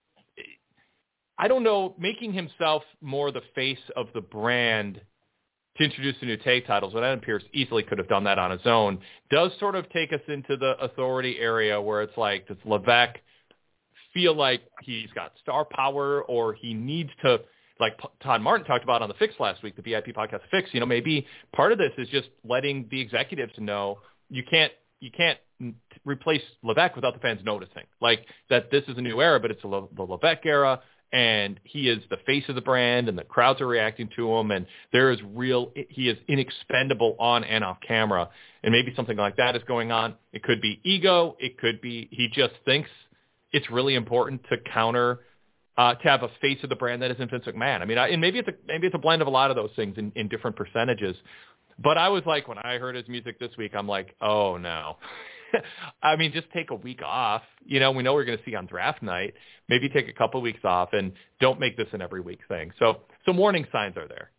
I don't know, making himself more the face of the brand to introduce the new tag titles, when Adam Pearce easily could have done that on his own, does sort of take us into the authority area where it's like, does Levesque feel like he's got star power or he needs to, like Todd Martin talked about on the Fix last week, the V I P podcast Fix, you know, maybe part of this is just letting the executives know you can't you can't replace Levesque without the fans noticing, like that this is a new era, but it's a Le- the Levesque era, and he is the face of the brand, and the crowds are reacting to him, and there is real, he is inexpendable on and off camera, and maybe something like that is going on. It could be ego, it could be he just thinks it's really important to counter. Uh, to have a face of the brand that isn't Vince McMahon. I mean, I, and maybe it's a maybe it's a blend of a lot of those things in, in different percentages. But I was like, when I heard his music this week, I'm like, oh no. I mean, just take a week off. You know, we know we're going to see on draft night. Maybe take a couple of weeks off and don't make this an every week thing. So some warning signs are there.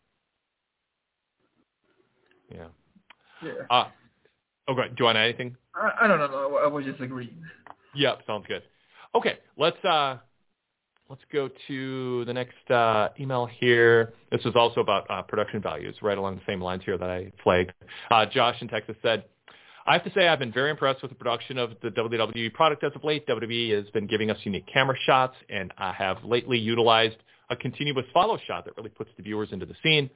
Yeah. Yeah. Uh, okay. Do you want anything? I, I don't know. I was just agreeing. Yep. Sounds good. Okay. Let's. Uh, Let's go to the next uh, email here. This is also about uh, production values, right along the same lines here that I flagged. Uh, Josh in Texas said, I have to say I've been very impressed with the production of the W W E product as of late. W W E has been giving us unique camera shots, and I have lately utilized a continuous follow shot that really puts the viewers into the scene.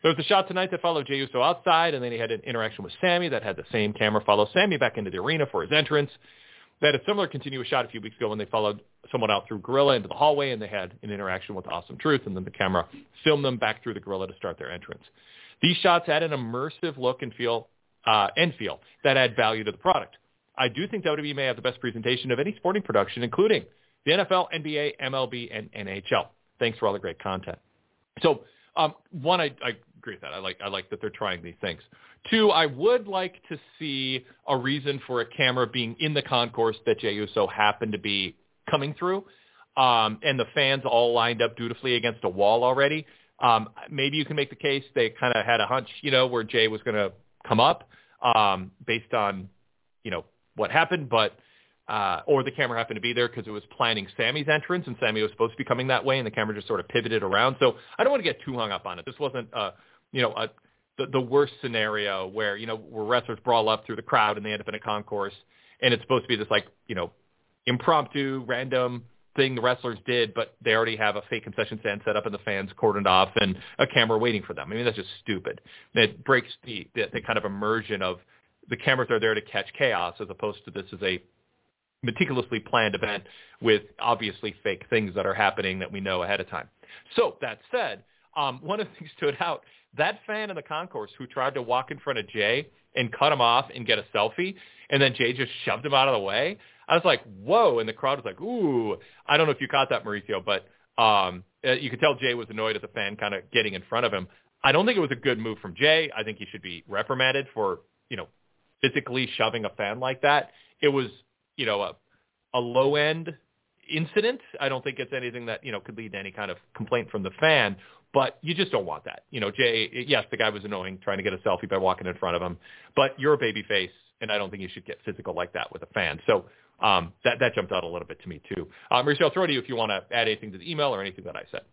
There was a shot tonight that followed Jey Uso outside, and then he had an interaction with Sami that had the same camera follow Sami back into the arena for his entrance. They had a similar continuous shot a few weeks ago when they followed someone out through Gorilla into the hallway, and they had an interaction with Awesome Truth, and then the camera filmed them back through the Gorilla to start their entrance. These shots add an immersive look and feel, uh, and feel that add value to the product. I do think W W E may have the best presentation of any sporting production, including the N F L, N B A, M L B, and N H L. Thanks for all the great content. So, um, one, I, I agree with that. I like I like that they're trying these things. Two, I would like to see a reason for a camera being in the concourse that Jey Uso happened to be coming through, um, and the fans all lined up dutifully against a wall already. Um, maybe you can make the case they kind of had a hunch, you know, where Jey was going to come up um, based on, you know, what happened, but uh, or the camera happened to be there because it was planning Sami's entrance, and Sami was supposed to be coming that way, and the camera just sort of pivoted around. So I don't want to get too hung up on it. This wasn't, uh, you know, a, the, the worst scenario where, you know, where wrestlers brawl up through the crowd and they end up in a concourse, and it's supposed to be this, like, you know, impromptu, random thing the wrestlers did, but they already have a fake concession stand set up and the fans cordoned off and a camera waiting for them. I mean, that's just stupid. It breaks the, the, the kind of immersion of the cameras are there to catch chaos as opposed to this is a meticulously planned event with obviously fake things that are happening that we know ahead of time. So that said, um, one of the things stood out, that fan in the concourse who tried to walk in front of Jey and cut him off and get a selfie, and then Jey just shoved him out of the way. I was like, whoa, and the crowd was like, ooh. I don't know if you caught that, Mauricio, but um, you could tell Jey was annoyed at the fan kind of getting in front of him. I don't think it was a good move from Jey. I think he should be reprimanded for, you know, physically shoving a fan like that. It was, you know, a, a low-end incident. I don't think it's anything that, you know, could lead to any kind of complaint from the fan, but you just don't want that. You know, Jey, yes, the guy was annoying trying to get a selfie by walking in front of him, but you're a babyface, and I don't think you should get physical like that with a fan. So um, that, that jumped out a little bit to me, too. Uh, Mauricio, I'll throw to you if you want to add anything to the email or anything that I said.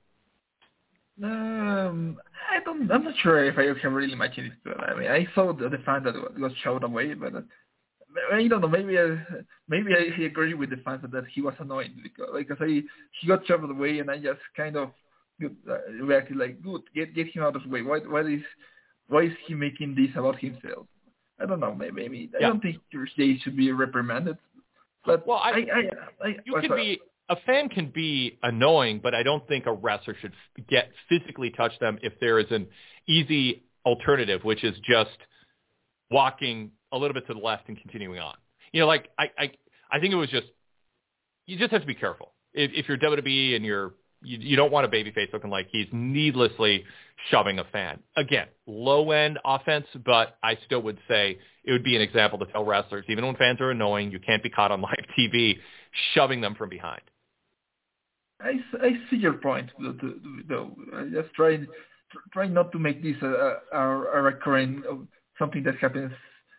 Um, I don't. I'm not sure if I can really match it. I mean, I saw the, the fan that was shoved away, but uh, I don't know. Maybe I, maybe I agree with the fans that he was annoying because, like I say, he got shoved away, and I just kind of uh, reacted like, "Good, get get him out of the way. Why why is why is he making this about himself?" I don't know. Maybe, maybe I yeah. don't think Jey should be reprimanded. But well, I, I, I, I you can be. A fan can be annoying, but I don't think a wrestler should get physically touch them if there is an easy alternative, which is just walking a little bit to the left and continuing on. You know, like I, I, I think it was just you just have to be careful if, if you're W W E and you're you, you don't want a babyface looking like he's needlessly shoving a fan. Again, low end offense, but I still would say it would be an example to tell wrestlers, even when fans are annoying, you can't be caught on live T V shoving them from behind. I, I see your point, though. I just try try not to make this a, a, a recurring something that happens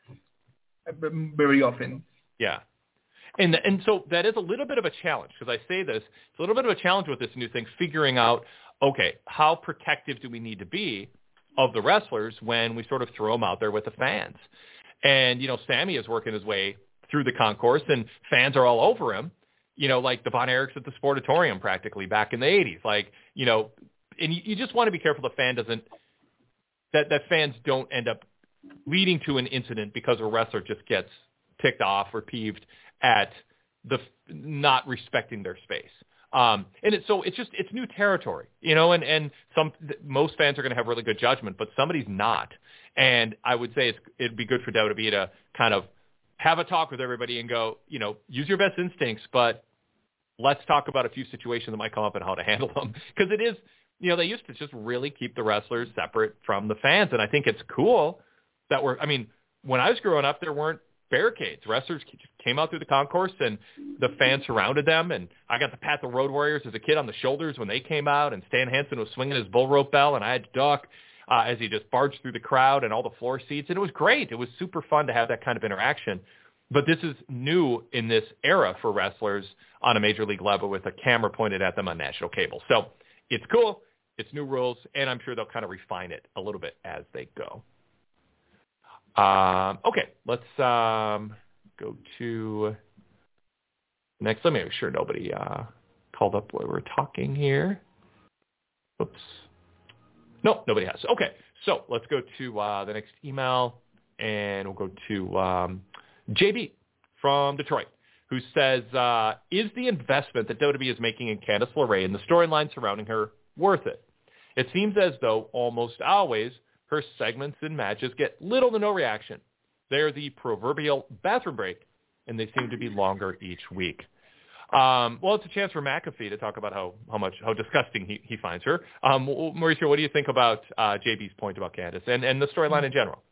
very often. Yeah, and and so that is a little bit of a challenge because I say this. It's a little bit of a challenge with this new thing, figuring out okay, how protective do we need to be of the wrestlers when we sort of throw them out there with the fans? And you know, Sami is working his way through the concourse, and fans are all over him. You know, like the Von Erichs at the Sportatorium practically back in the eighties. Like, you know, and you, you just want to be careful the fan doesn't, that, that fans don't end up leading to an incident because a wrestler just gets ticked off or peeved at the not respecting their space. Um, and it's so it's just, it's new territory, you know, and, and some, most fans are going to have really good judgment, but somebody's not. And I would say it's, it'd be good for W W E to kind of have a talk with everybody and go, you know, use your best instincts, but let's talk about a few situations that might come up and how to handle them. Because it is, you know, they used to just really keep the wrestlers separate from the fans. And I think it's cool that we're, I mean, when I was growing up, there weren't barricades. Wrestlers came out through the concourse and the fans surrounded them. And I got to pat the Road Warriors as a kid on the shoulders when they came out, and Stan Hansen was swinging his bull rope bell, and I had to duck uh, as he just barged through the crowd and all the floor seats. And it was great. It was super fun to have that kind of interaction. But this is new in this era for wrestlers on a major league level with a camera pointed at them on national cable. So it's cool. It's new rules, and I'm sure they'll kind of refine it a little bit as they go. Um, okay, let's um, go to next. Let me make sure nobody uh, called up while we're talking here. Oops. No, nobody has. Okay, So let's go to uh, the next email, and we'll go to um, J B from Detroit, who says, uh, is the investment that W W E is making in Candice LeRae and the storyline surrounding her worth it? It seems as though almost always her segments and matches get little to no reaction. They're the proverbial bathroom break, and they seem to be longer each week. Um, well, it's a chance for McAfee to talk about how, how much how disgusting he, he finds her. Um, Mauricio, what do you think about uh, J B's point about Candice and, and the storyline in general?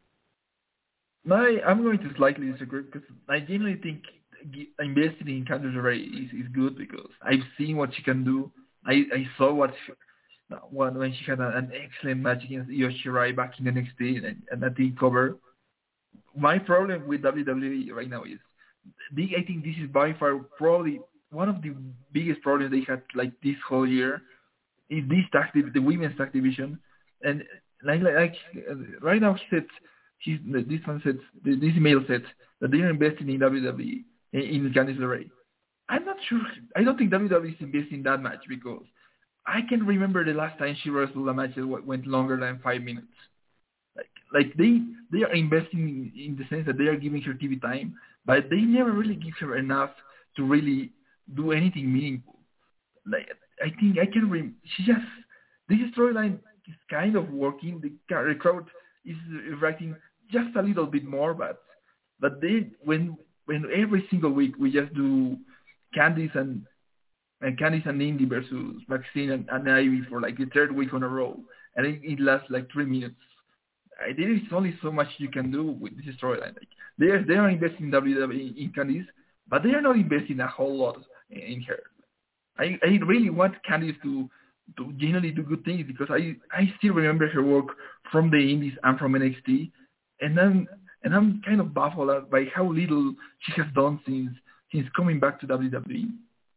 My, I'm going to slightly disagree because I genuinely think investing in Candice LeRae is, is good because I've seen what she can do. I, I saw what she, when, when she had an excellent match against Io Shirai back in the N X T and, and that did cover. My problem with W W E right now is I think this is by far probably one of the biggest problems they had like this whole year is this tag, the women's tag division. And like, like right now, he said, he's, this one said, this email said that they're investing in W W E, in, in Candice LeRae. I'm not sure. I don't think W W E is investing in that match because I can remember the last time she wrestled a match that went longer than five minutes. Like, like they, they are investing in, in the sense that they are giving her T V time, but they never really give her enough to really do anything meaningful. Like, I think I can remember, she just, this storyline is kind of working. The, the crowd is reacting just a little bit more, but but they, when when every single week we just do Candice and and Candice and Indy versus Maxine and, and Ivy for like the third week in a row, and it, it lasts like three minutes. I, there is only so much you can do with this storyline. Like they are, they are investing in W W E in Candice, but they are not investing a whole lot in, in her. I, I really want Candice to to generally do good things because I, I still remember her work from the Indies and from N X T, and I'm and I'm kind of baffled by how little she has done since since coming back to W W E.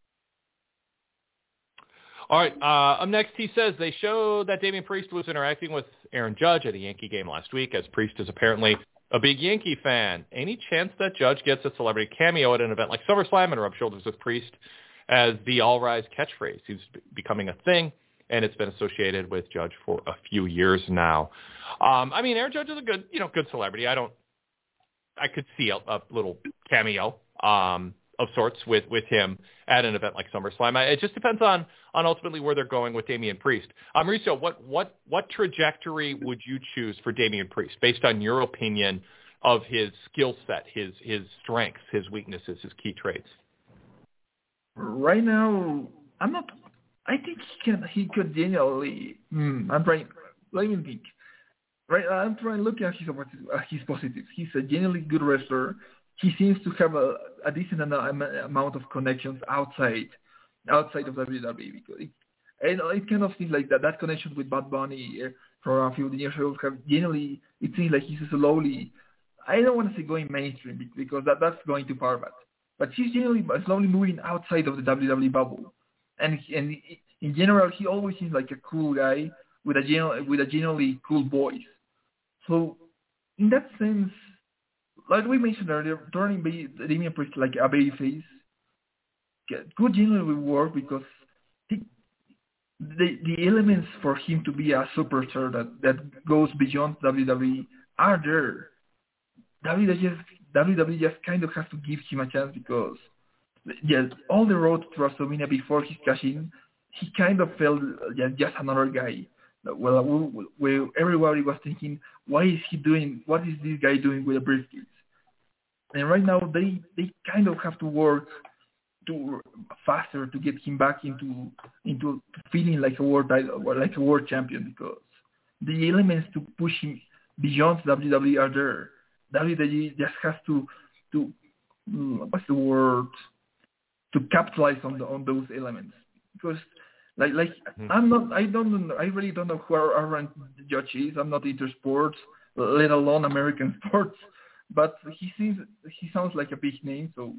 All right. Uh, up next, he says they showed that Damian Priest was interacting with Aaron Judge at a Yankee game last week, as Priest is apparently a big Yankee fan. Any chance that Judge gets a celebrity cameo at an event like SummerSlam and rub shoulders with Priest, as the All Rise catchphrase seems becoming a thing, and it's been associated with Judge for a few years now. Um, I mean, Aaron Judge is a good, you know, good celebrity. I don't, I could see a, a little cameo um, of sorts with, with him at an event like SummerSlam. I, it just depends on, on ultimately where they're going with Damian Priest. Um, Mauricio, what, what, what trajectory would you choose for Damian Priest based on your opinion of his skill set, his, his strengths, his weaknesses, his key traits? Right now, I'm not. I think he can. He could genuinely. Hmm, I'm trying. Let me think. Right, I'm trying to look at his his positives. He's a genuinely good wrestler. He seems to have a, a decent amount of connections outside outside of W W E because it, and it kind of seems like that that connection with Bad Bunny for a few years ago have genuinely. It seems like he's slowly. I don't want to say going mainstream because that that's going too far, but. But he's generally slowly moving outside of the W W E bubble, and and in general, he always seems like a cool guy with a general, with a generally cool voice. So, in that sense, like we mentioned earlier, turning Damian Priest like a babyface could generally work because he, the the elements for him to be a superstar that, that goes beyond W W E are there. W W E W W E just kind of has to give him a chance because yes, all the road to WrestleMania before his cash-in, he kind of felt just another guy. Well, where everybody was thinking, why is he doing, what is this guy doing with a briefcase? And right now, they, they kind of have to work to faster to get him back into into feeling like a world title, or like a world champion because the elements to push him beyond W W E are there. W W E just has to, to what's the word, to capitalize on the, on those elements because, like, like mm-hmm. I'm not, I don't, I really don't know who our, our Judge is. I'm not into sports, let alone American sports. But he seems, he sounds like a big name. So,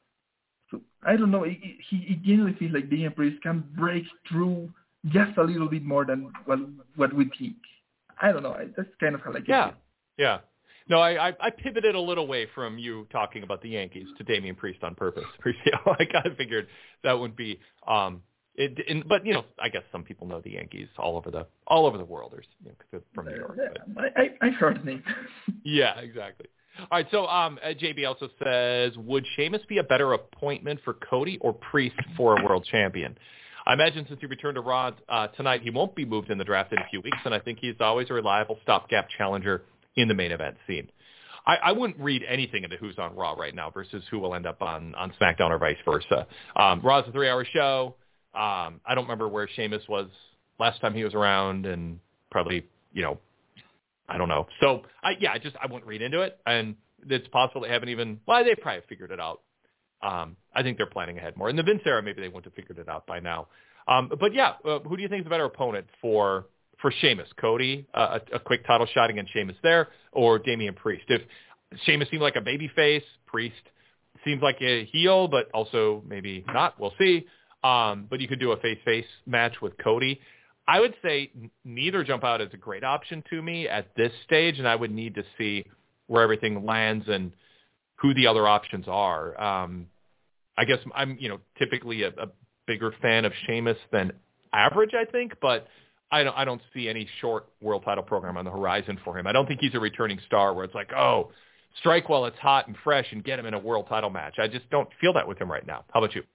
so I don't know. He, he generally feels like Damian Priest can break through just a little bit more than what what we think. I don't know. I, that's kind of how I like yeah. it. Yeah, yeah. No, I, I, I pivoted a little away from you talking about the Yankees to Damian Priest on purpose. I kind of figured that would be um, It, in, but you know, I guess some people know the Yankees all over the all over the world. There's you know, 'cause they're from New York. Yeah, I, I, I've heard the name. Yeah, exactly. All right, so um, uh, J B also says, would Sheamus be a better appointment for Cody or Priest for a world champion? I imagine since he returned to Raw uh, tonight, he won't be moved in the draft in a few weeks, and I think he's always a reliable stopgap challenger in the main event scene. I, I wouldn't read anything into who's on Raw right now versus who will end up on, on SmackDown or vice versa. Um, Raw's a three-hour show. Um, I don't remember where Sheamus was last time he was around, and probably, you know, I don't know. So, I, yeah, I just I wouldn't read into it, and it's possible they haven't even, well, they probably figured it out. Um, I think they're planning ahead more. In the Vince era, maybe they wouldn't have figured it out by now. Um, but, yeah, uh, who do you think is a better opponent for for Sheamus? Cody, uh, a, a quick title shot against Sheamus there, or Damian Priest? If Sheamus seemed like a babyface, Priest seems like a heel, but also maybe not. We'll see. Um, but you could do a face-face match with Cody. I would say neither jump out as a great option to me at this stage, and I would need to see where everything lands and who the other options are. Um, I guess I'm, you know, typically a, a bigger fan of Sheamus than average, I think, but I don't, I don't see any short world title program on the horizon for him. I don't think he's a returning star where it's like, oh, strike while it's hot and fresh and get him in a world title match. I just don't feel that with him right now. How about you?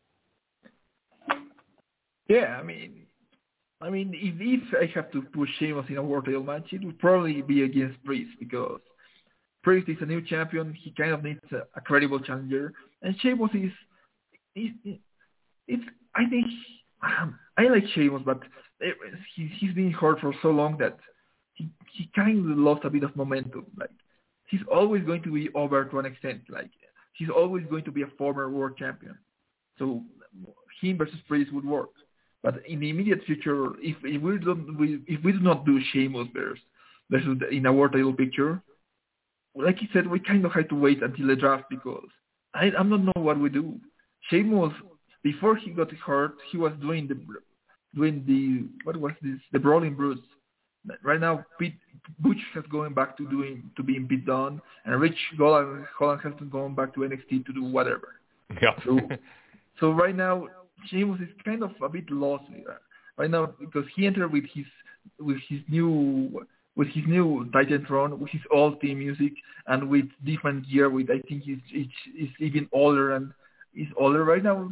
Yeah, I mean, I mean, if, if I have to push Sheamus in a world title match, it would probably be against Priest because Priest is a new champion. He kind of needs a, a credible challenger, and Sheamus is, is, is it's. I think um, I like Sheamus, but it, he, he's been hurt for so long that he he kind of lost a bit of momentum. Like he's always going to be over to an extent. Like he's always going to be a former world champion. So him versus Priest would work. But in the immediate future, if, if we don't we, if we do not do Sheamus versus versus in a world title picture, like you said, we kind of have to wait until the draft because I I don't know what we do. Sheamus, before he got hurt, he was doing the doing the what was this the Brawling Brutes. Right now, Pete Butch has going back to doing to being Pete Dunne, and Rich Holland, Holland has been going back to N X T to do whatever. Yeah. So, so right now, Sheamus is kind of a bit lost right now because he entered with his with his new with his new Titantron, with his old theme music, and with different gear. With I think he's he's, he's even older and he's older right now.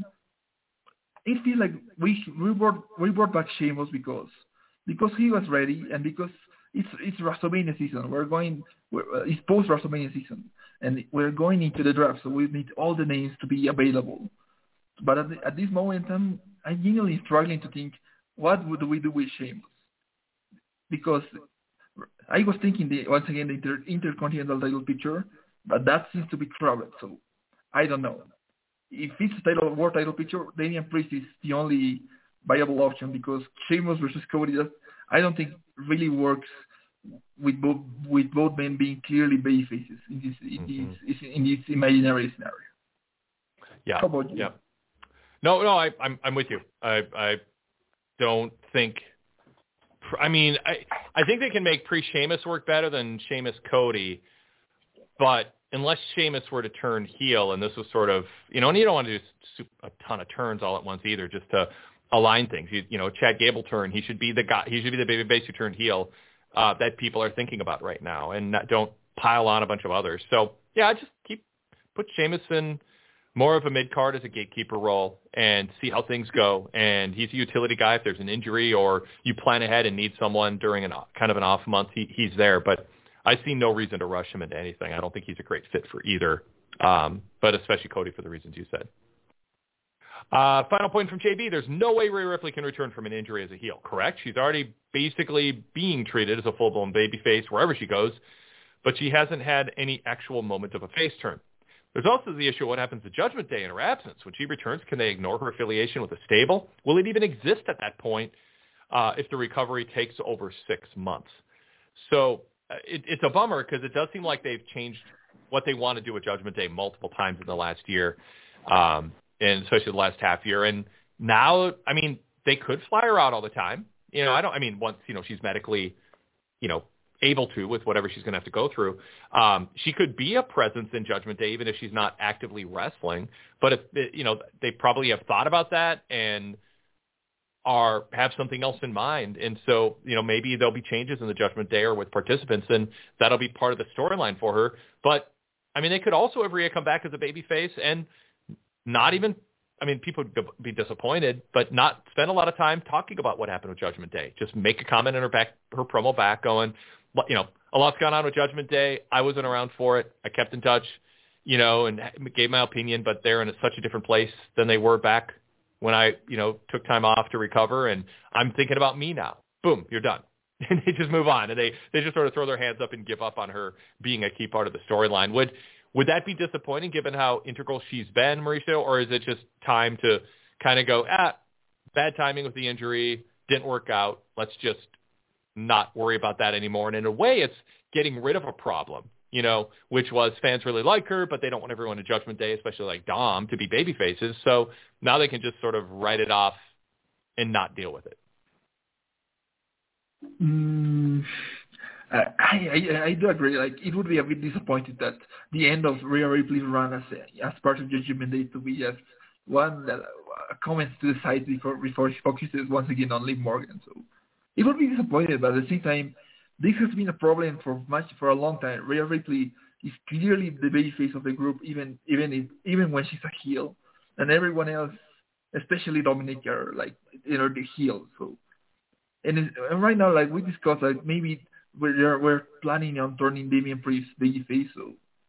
It feels like we we brought we brought back Sheamus because because he was ready and because it's it's WrestleMania season. We're going we're, uh, it's post WrestleMania season and we're going into the draft, so we need all the names to be available. But at, the, at this moment, I'm, I'm genuinely struggling to think, what would we do with Sheamus? Because I was thinking, the, once again, the inter, Intercontinental title picture, but that seems to be crowded, so I don't know. If it's a title, world title picture, Damian Priest is the only viable option because Sheamus versus Cody, that I don't think really works with both, with both men being clearly babyfaces in this, in, mm-hmm. this, in this imaginary scenario. Yeah. How about you? Yeah. No, no, I, I'm I'm with you. I I don't think. I mean, I I think they can make pre-Sheamus work better than Sheamus Cody, but unless Sheamus were to turn heel, and this was sort of, you know, and you don't want to do a ton of turns all at once either, just to align things. You, you know, Chad Gable turn, he should be the guy, he should be the baby face who turned heel uh, that people are thinking about right now, and not, don't pile on a bunch of others. So yeah, I just keep put Sheamus in more of a mid-card as a gatekeeper role and see how things go. And he's a utility guy. If there's an injury or you plan ahead and need someone during an kind of an off month, he, he's there. But I see no reason to rush him into anything. I don't think he's a great fit for either, um, but especially Cody for the reasons you said. Uh, final point from J B. There's no way Rhea Ripley can return from an injury as a heel, correct? She's already basically being treated as a full-blown babyface wherever she goes, but she hasn't had any actual moment of a face turn. There's also the issue of what happens to Judgment Day in her absence. When she returns, can they ignore her affiliation with a stable? Will it even exist at that point uh, if the recovery takes over six months? So uh, it, it's a bummer because it does seem like they've changed what they want to do with Judgment Day multiple times in the last year, um, and especially the last half year. And now, I mean, they could fly her out all the time. You know, I don't. I mean, once you know she's medically, you know, able to with whatever she's going to have to go through. Um, she could be a presence in Judgment Day even if she's not actively wrestling. But if you know, they probably have thought about that, and are have something else in mind. And so, you know, maybe there'll be changes in the Judgment Day or with participants, and that'll be part of the storyline for her. But, I mean, they could also have Rhea come back as a babyface and not even, I mean, people would be disappointed, but not spend a lot of time talking about what happened with Judgment Day. Just make a comment in her back, her promo back going, you know, a lot's gone on with Judgment Day. I wasn't around for it. I kept in touch, you know, and gave my opinion, but they're in such a different place than they were back when I, you know, took time off to recover, and I'm thinking about me now. Boom, you're done. And they just move on, and they, they just sort of throw their hands up and give up on her being a key part of the storyline. Would would that be disappointing given how integral she's been, Mauricio, or is it just time to kind of go, ah, bad timing with the injury, didn't work out, let's just not worry about that anymore? And in a way, it's getting rid of a problem, you know, which was fans really like her, but they don't want everyone to Judgment Day, especially like Dom, to be baby faces. So now they can just sort of write it off and not deal with it. Mm, I, I I do agree. Like, it would be a bit disappointed that the end of Rhea Ripley's run as a, as part of Judgment Day to be just one that uh, comments to the side before before she focuses once again on Liv Morgan. So it would be disappointed, but at the same time, this has been a problem for much for a long time. Rhea Ripley is clearly the babyface of the group, even even if, even when she's a heel, and everyone else, especially Dominic, are like, you know, the heel. So, and, it, and right now, like we discussed, like maybe we're we're planning on turning Damian Priest babyface. So,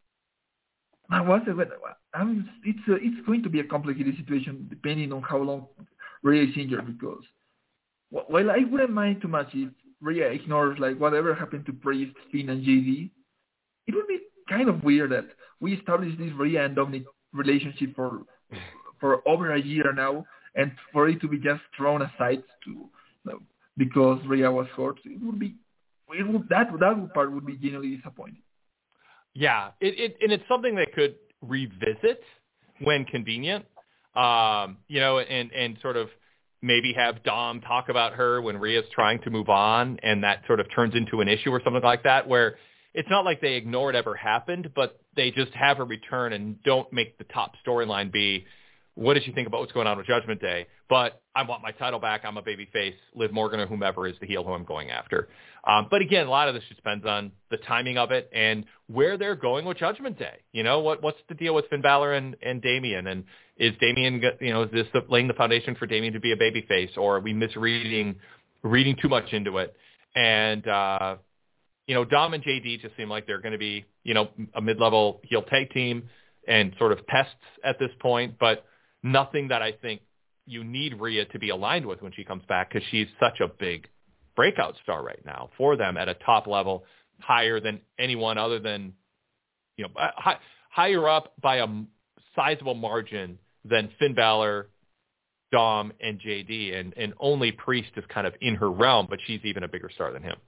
I was I'm, it's a, it's going to be a complicated situation depending on how long Rhea is injured, because while I wouldn't mind too much if Rhea ignores like whatever happened to Priest, Finn, and J D, it would be kind of weird that we established this Rhea and Dominic relationship for for over a year now, and for it to be just thrown aside to you know, because Rhea was hurt, it would be it would, that that part would be genuinely disappointing. Yeah, it, it and it's something they could revisit when convenient, um, you know, and and sort of maybe have Dom talk about her when Rhea's trying to move on, and that sort of turns into an issue or something like that, where it's not like they ignore it ever happened, but they just have her return and don't make the top storyline be, what did you think about what's going on with Judgment Day? But I want my title back. I'm a babyface. Liv Morgan or whomever is the heel who I'm going after. Um, but again, a lot of this just depends on the timing of it and where they're going with Judgment Day. You know, what what's the deal with Finn Balor and, and Damian? And is Damian, you know, is this laying the foundation for Damian to be a babyface, or are we misreading, reading too much into it? And, uh, you know, Dom and J D just seem like they're going to be, you know, a mid-level heel tag team and sort of pests at this point, but nothing that I think you need Rhea to be aligned with when she comes back, because she's such a big breakout star right now for them at a top level, higher than anyone other than, you know, high, higher up by a sizable margin than Finn Balor, Dom, and J D, and, and only Priest is kind of in her realm, but she's even a bigger star than him.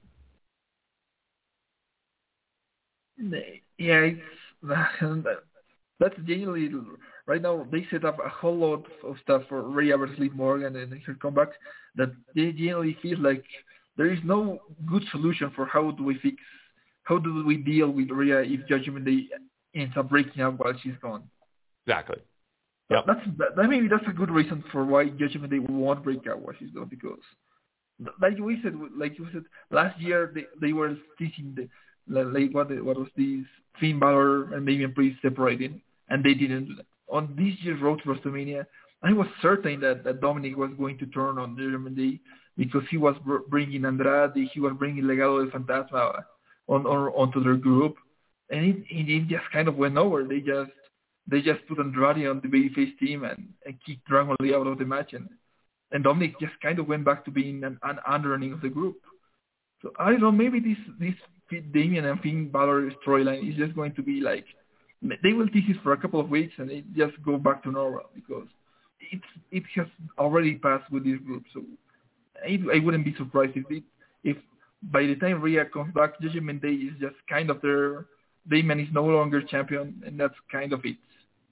Yeah, it's, that's genuinely, right now they set up a whole lot of stuff for Rhea versus Liv Morgan and her comeback that they genuinely feel like there is no good solution for how do we fix, how do we deal with Rhea if Judgment Day ends up breaking up while she's gone. Exactly. Yep. That's that, maybe that's a good reason for why Judgment Day won't break up while she's gone, because like we said, like you said, last year they, they were teaching the like what what was this Finn Balor and Damian Priest separating, and they didn't do that. On this year's Road to WrestleMania, I was certain that, that Dominic was going to turn on Judgment Day, because he was bringing Andrade, he was bringing Legado del Fantasma on, on onto their group, and it, it just kind of went over. They just they just put Andrade on the babyface team and, and kicked Dragon Lee out of the match, and, and Dominic just kind of went back to being an, an underling of the group. So I don't know, maybe this this Damian and Finn Balor storyline is just going to be like, they will tease it for a couple of weeks and it just go back to normal, because it's it has already passed with this group. So I, I wouldn't be surprised if it, if by the time Rhea comes back, Judgment Day is just kind of their, Damian is no longer champion, and that's kind of it.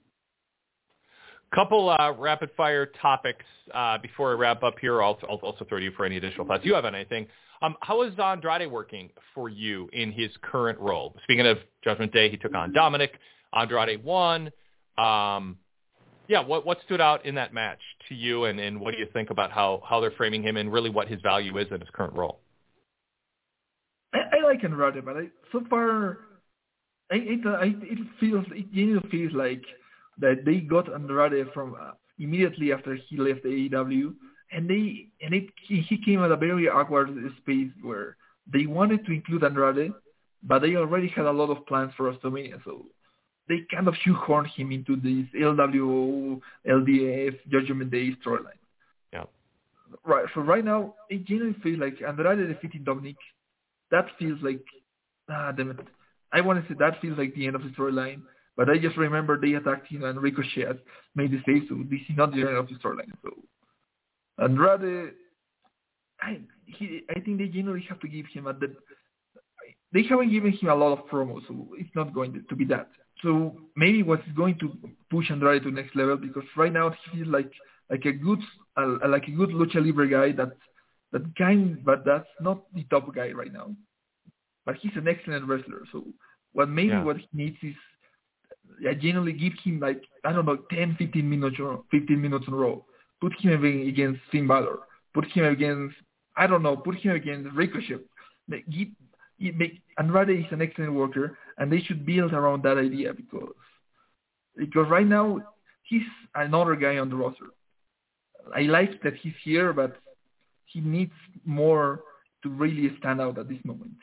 Couple uh, rapid fire topics uh, before I wrap up here. I'll, I'll also throw to you for any additional thoughts. Do you have anything? Um, how is Andrade working for you in his current role? Speaking of Judgment Day, he took on Dominic. Andrade won. Um, Yeah, what what stood out in that match to you, and, and what do you think about how, how they're framing him and really what his value is in his current role? I, I like Andrade, but I, so far, I, it, I, it feels, it genuinely feels like that they got Andrade from uh, immediately after he left A E W, and they and it he came at a very awkward space where they wanted to include Andrade, but they already had a lot of plans for WrestleMania, so they kind of shoehorned him into this L W O, L D F, Judgment Day storyline. Yeah. Right. So right now, it genuinely feels like Andrade defeating Dominic. That feels like, ah, damn it. I want to say that feels like the end of the storyline, but I just remember they attacked him and Ricochet made the save, so this is not the end of the storyline. So Andrade, I he, I think they genuinely have to give him a. They haven't given him a lot of promos, so it's not going to be that. So maybe what's going to push Andrade to the next level, because right now he feels like like a good uh, like a good lucha libre guy that that kind, but that's not the top guy right now. But he's an excellent wrestler. So what maybe yeah. what he needs is I genuinely give him like I don't know ten, fifteen minutes or fifteen minutes in a row. Put him against Finn Balor. Put him against I don't know. Put him against Ricochet. Give, Make, Andrade is an excellent worker, and they should build around that idea because because right now he's another guy on the roster. I like that he's here, but he needs more to really stand out at this moment.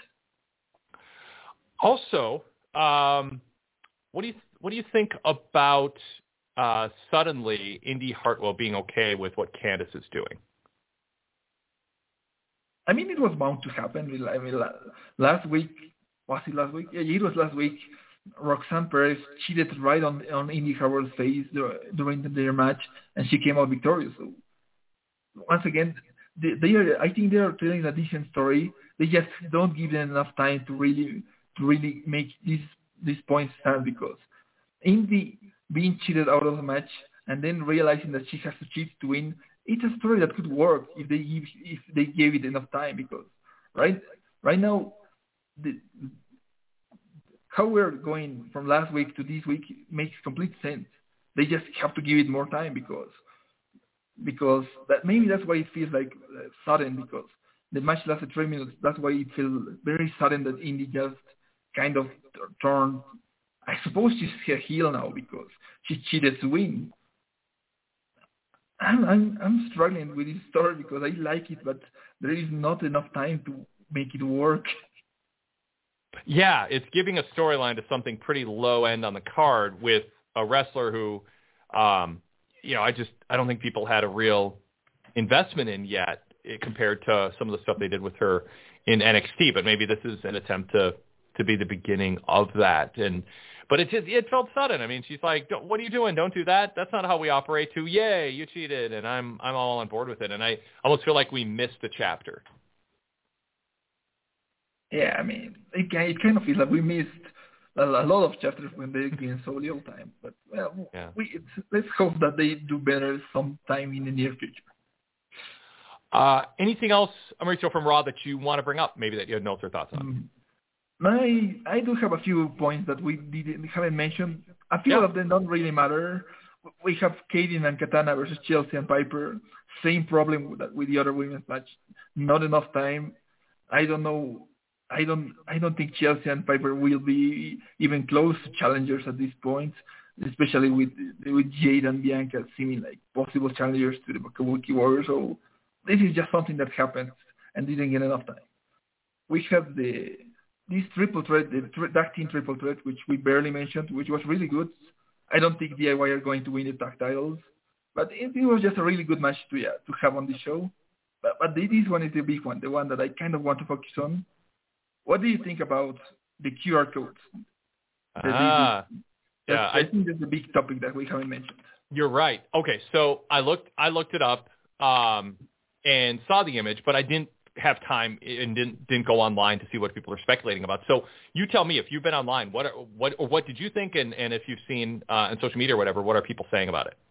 Also, um, what do you what do you think about uh, suddenly Indy Hartwell being okay with what Candice is doing? I mean, it was bound to happen. I mean, last week, was it last week? Yeah, it was last week. Roxanne Perez cheated right on on Indy Hartwell's face during their match, and she came out victorious. So once again, they, they are. I think they are telling a decent story. They just don't give them enough time to really to really make these these points stand, because Indy being cheated out of the match and then realizing that she has to cheat to win. It's a story that could work if they give, if they gave it enough time, because right right now the, how we're going from last week to this week makes complete sense. They just have to give it more time because because that maybe that's why it feels like uh, sudden, because the match lasted three minutes. That's why it feels very sudden that Indy just kind of turned. I suppose she's a heel now because she cheated to win. I'm, I'm I'm struggling with this story because I like it, but there is not enough time to make it work. Yeah, it's giving a storyline to something pretty low end on the card with a wrestler who, um, you know, I just I don't think people had a real investment in yet compared to some of the stuff they did with her in N X T. But maybe this is an attempt to to be the beginning of that. And But it just it felt sudden. I mean, she's like, "What are you doing? Don't do that. That's not how we operate." To yay, you cheated, and I'm I'm all on board with it. And I almost feel like we missed a chapter. Yeah, I mean, it, it kind of feels like we missed a, a lot of chapters when they gained so little time. But well, yeah. we it's, let's hope that they do better sometime in the near future. Uh, anything else, Mauricio, from Raw that you want to bring up? Maybe that you had notes or thoughts on. Mm-hmm. My, I do have a few points that we didn't, haven't mentioned. A few yeah. of them don't really matter. We have Kaden and Katana versus Chelsea and Piper. Same problem with, with the other women's match. Not enough time. I don't know. I don't. I don't think Chelsea and Piper will be even close to challengers at this point, especially with with Jade and Bianca seeming like possible challengers to the Kabuki Warriors. So this is just something that happened and didn't get enough time. We have the. This triple threat, the tag team triple threat, which we barely mentioned, which was really good. I don't think D I Y are going to win the tag titles, but it, it was just a really good match to yeah, to have on the show. But, but this one is the big one, the one that I kind of want to focus on. What do you think about the Q R codes? Ah, the, yeah, I, I think that's a big topic that we haven't mentioned. You're right. Okay, so I looked, I looked it up um, and saw the image, but I didn't have time and didn't didn't go online to see what people are speculating about. So you tell me, if you've been online, what are, what or what did you think, and, and if you've seen uh, on social media or whatever, what are people saying about it?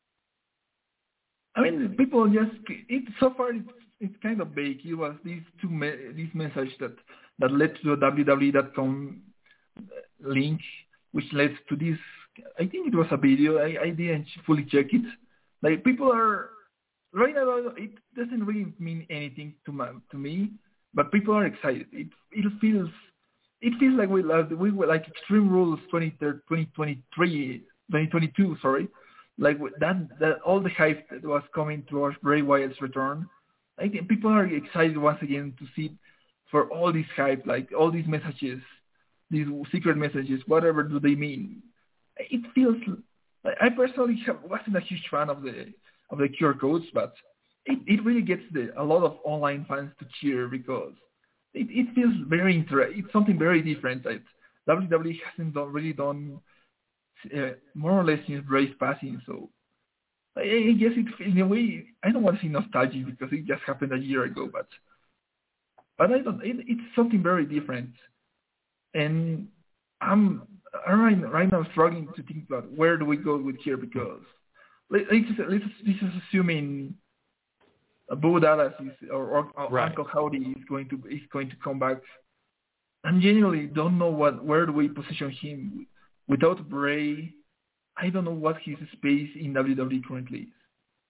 I mean, people just it so far it's, it's kind of vague. It was these two me, this message that that led to the W W E dot com link, which led to this I think it was a video. I, I didn't fully check it. Like people are right now. It doesn't really mean anything to my, to me, but people are excited. It it feels it feels like we love we were like Extreme Rules twenty twenty-three, twenty twenty-two. Sorry, like that that all the hype that was coming towards Bray Wyatt's return. I think people are excited once again to see for all this hype, like all these messages, these secret messages, whatever do they mean? It feels. I personally have, wasn't a huge fan of the of the Q R codes, but it, it really gets the, a lot of online fans to cheer because it, it feels very inter- It's something very different that W W E hasn't done, really done uh, more or less since Bray's passing. So I, I guess it in a way I don't want to say nostalgia because it just happened a year ago, but but I don't. It, it's something very different, and I'm. I'm right, right now struggling to think about where do we go with here because let, let's, let's, let's just assuming Bo Dallas is, or, or, or right. Uncle Howdy is going to is going to come back. I genuinely don't know what where do we position him without Bray. I don't know what his space in W W E currently is.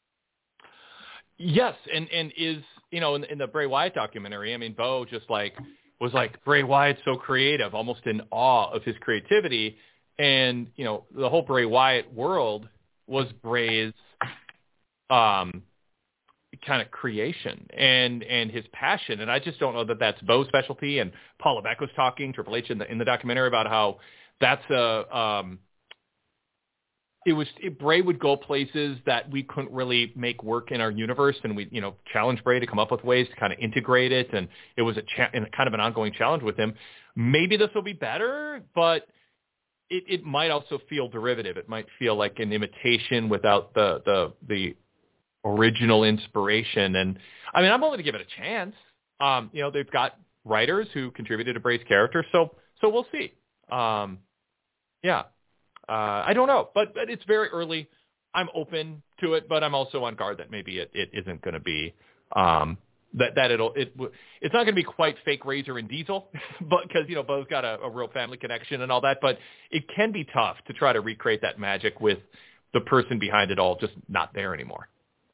Yes, and and is you know in, in the Bray Wyatt documentary, I mean Bo just like. was like Bray Wyatt's so creative, almost in awe of his creativity. And, you know, the whole Bray Wyatt world was Bray's um, kind of creation and, and his passion. And I just don't know that that's Bo's specialty. And Paul Levesque was talking, Triple H in the, in the documentary about how that's a, um, it was, it, Bray would go places that we couldn't really make work in our universe. And we, you know, challenged Bray to come up with ways to kind of integrate it. And it was a cha- and kind of an ongoing challenge with him. Maybe this will be better, but it, it might also feel derivative. It might feel like an imitation without the, the, the original inspiration. And I mean, I'm willing to give it a chance. Um, you know, they've got writers who contributed to Bray's character. So, so we'll see. Um, yeah. Uh, I don't know, but, but it's very early. I'm open to it, but I'm also on guard that maybe it, it isn't going to be um, that that it'll it it's not going to be quite fake Razor and Diesel, but because you know Bo's got a, a real family connection and all that. But it can be tough to try to recreate that magic with the person behind it all just not there anymore.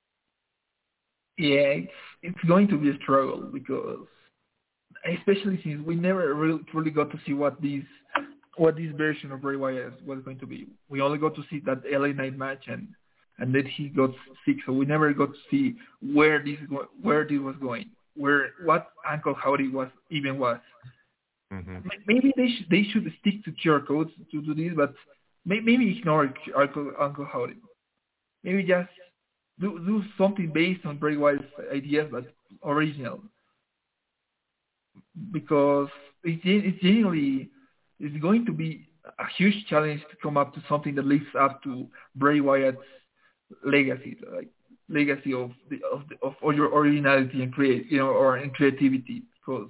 Yeah, it's it's going to be a struggle because, especially since we never really truly got to see what these. what this version of Bray Wyatt was going to be. We only got to see that L A Knight match, and and then he got sick, so we never got to see where this where this was going, where what Uncle Howdy was even was. Mm-hmm. Maybe they sh- they should stick to Q R codes to do this, but may- maybe ignore Uncle Uncle Howdy. Maybe just do do something based on Bray Wyatt's ideas, but original, because it it's genuinely. It's going to be a huge challenge to come up to something that lives up to Bray Wyatt's legacy, like legacy of the of, the, of your originality and create, you know, or in creativity. Because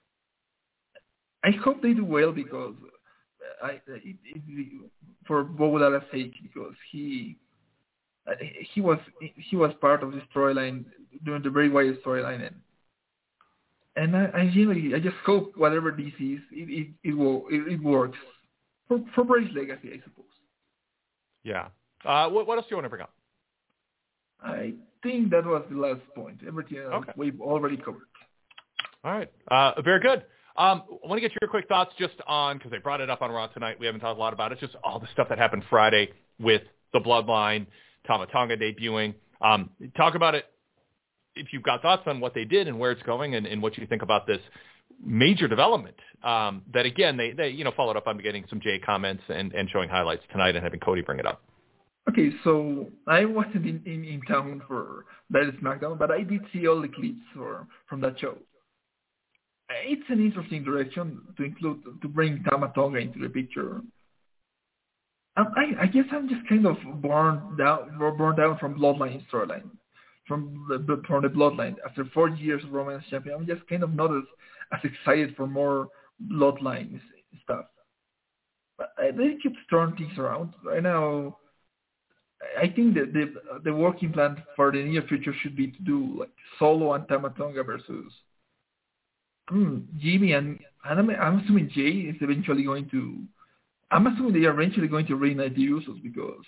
I hope they do well, because I it, it, for Bo Dallas' sake, because he he was he was part of the storyline during the Bray Wyatt storyline. And, And I, I really, I just hope whatever this is, it it, it will it, it works for for Bray's legacy, I suppose. Yeah. Uh, what what else do you want to bring up? I think that was the last point. Everything else okay. we've already covered. All right. Uh, very good. Um, I want to get your quick thoughts just on, because they brought it up on Raw tonight. We haven't talked a lot about it. Just all the stuff that happened Friday with the Bloodline, Tama Tonga debuting. Um, talk about it. If you've got thoughts on what they did and where it's going, and, and what you think about this major development, um, that again, they, they, you know, followed up on getting some Jay comments and, and showing highlights tonight and having Cody bring it up. Okay, so I wasn't in, in, in town for that SmackDown, but I did see all the clips for, from that show. It's an interesting direction to include, to bring Tama Tonga into the picture. Um, I, I guess I'm just kind of born down, born down from Bloodline storyline. From the from the Bloodline. After four years of Roman as champion, I'm just kind of not as, as excited for more Bloodline stuff. But I, they keep throwing things around. Right now, I think that the the working plan for the near future should be to do like Solo and Tama Tonga versus hmm, Jimmy and, and I'm, I'm assuming Jay is eventually going to I'm assuming they are eventually going to reunite the Usos because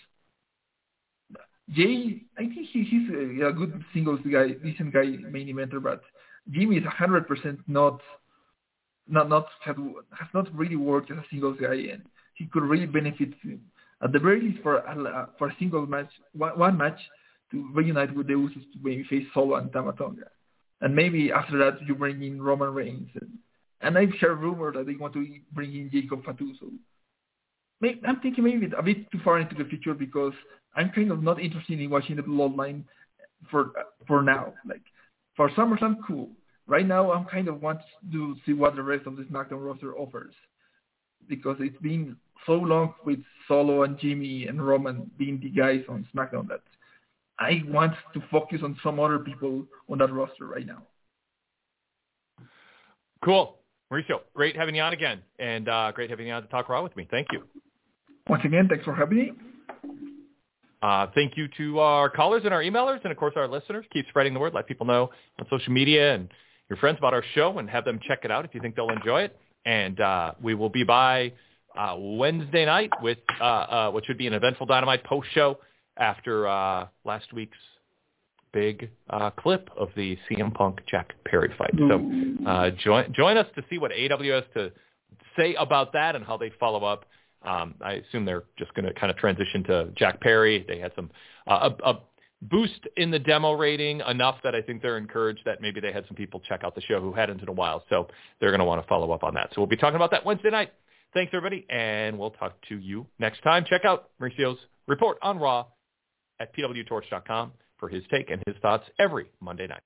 Jay, I think he, he's a, a good singles guy, decent guy, main eventer, but Jimmy is one hundred percent not, not, not has, has not really worked as a singles guy, and he could really benefit at the very least for a, for a single match, one, one match to reunite with the Usos to maybe face Solo and Tama Tonga. And maybe after that you bring in Roman Reigns. And, and I've heard rumors that they want to bring in Jacob Fatu. So maybe, I'm thinking maybe a bit too far into the future because I'm kind of not interested in watching the Bloodline for for now. Like for SummerSlam, cool. Right now, I'm kind of want to see what the rest of the SmackDown roster offers because it's been so long with Solo and Jimmy and Roman being the guys on SmackDown that I want to focus on some other people on that roster right now. Cool. Mauricio, great having you on again, and uh, great having you on to talk Raw with me. Thank you. Once again, thanks for having me. Uh, thank you to our callers and our emailers and, of course, our listeners. Keep spreading the word. Let people know on social media and your friends about our show and have them check it out if you think they'll enjoy it. And uh, we will be by uh, Wednesday night with uh, uh, what should be an eventful Dynamite post-show after uh, last week's big uh, clip of the C M Punk Jack Perry fight. So uh, join join us to see what A W has to say about that and how they follow up. Um, I assume they're just going to kind of transition to Jack Perry. They had some uh, a, a boost in the demo rating enough that I think they're encouraged that maybe they had some people check out the show who hadn't in a while. So they're going to want to follow up on that. So we'll be talking about that Wednesday night. Thanks, everybody, and we'll talk to you next time. Check out Mauricio's report on Raw at P W Torch dot com for his take and his thoughts every Monday night.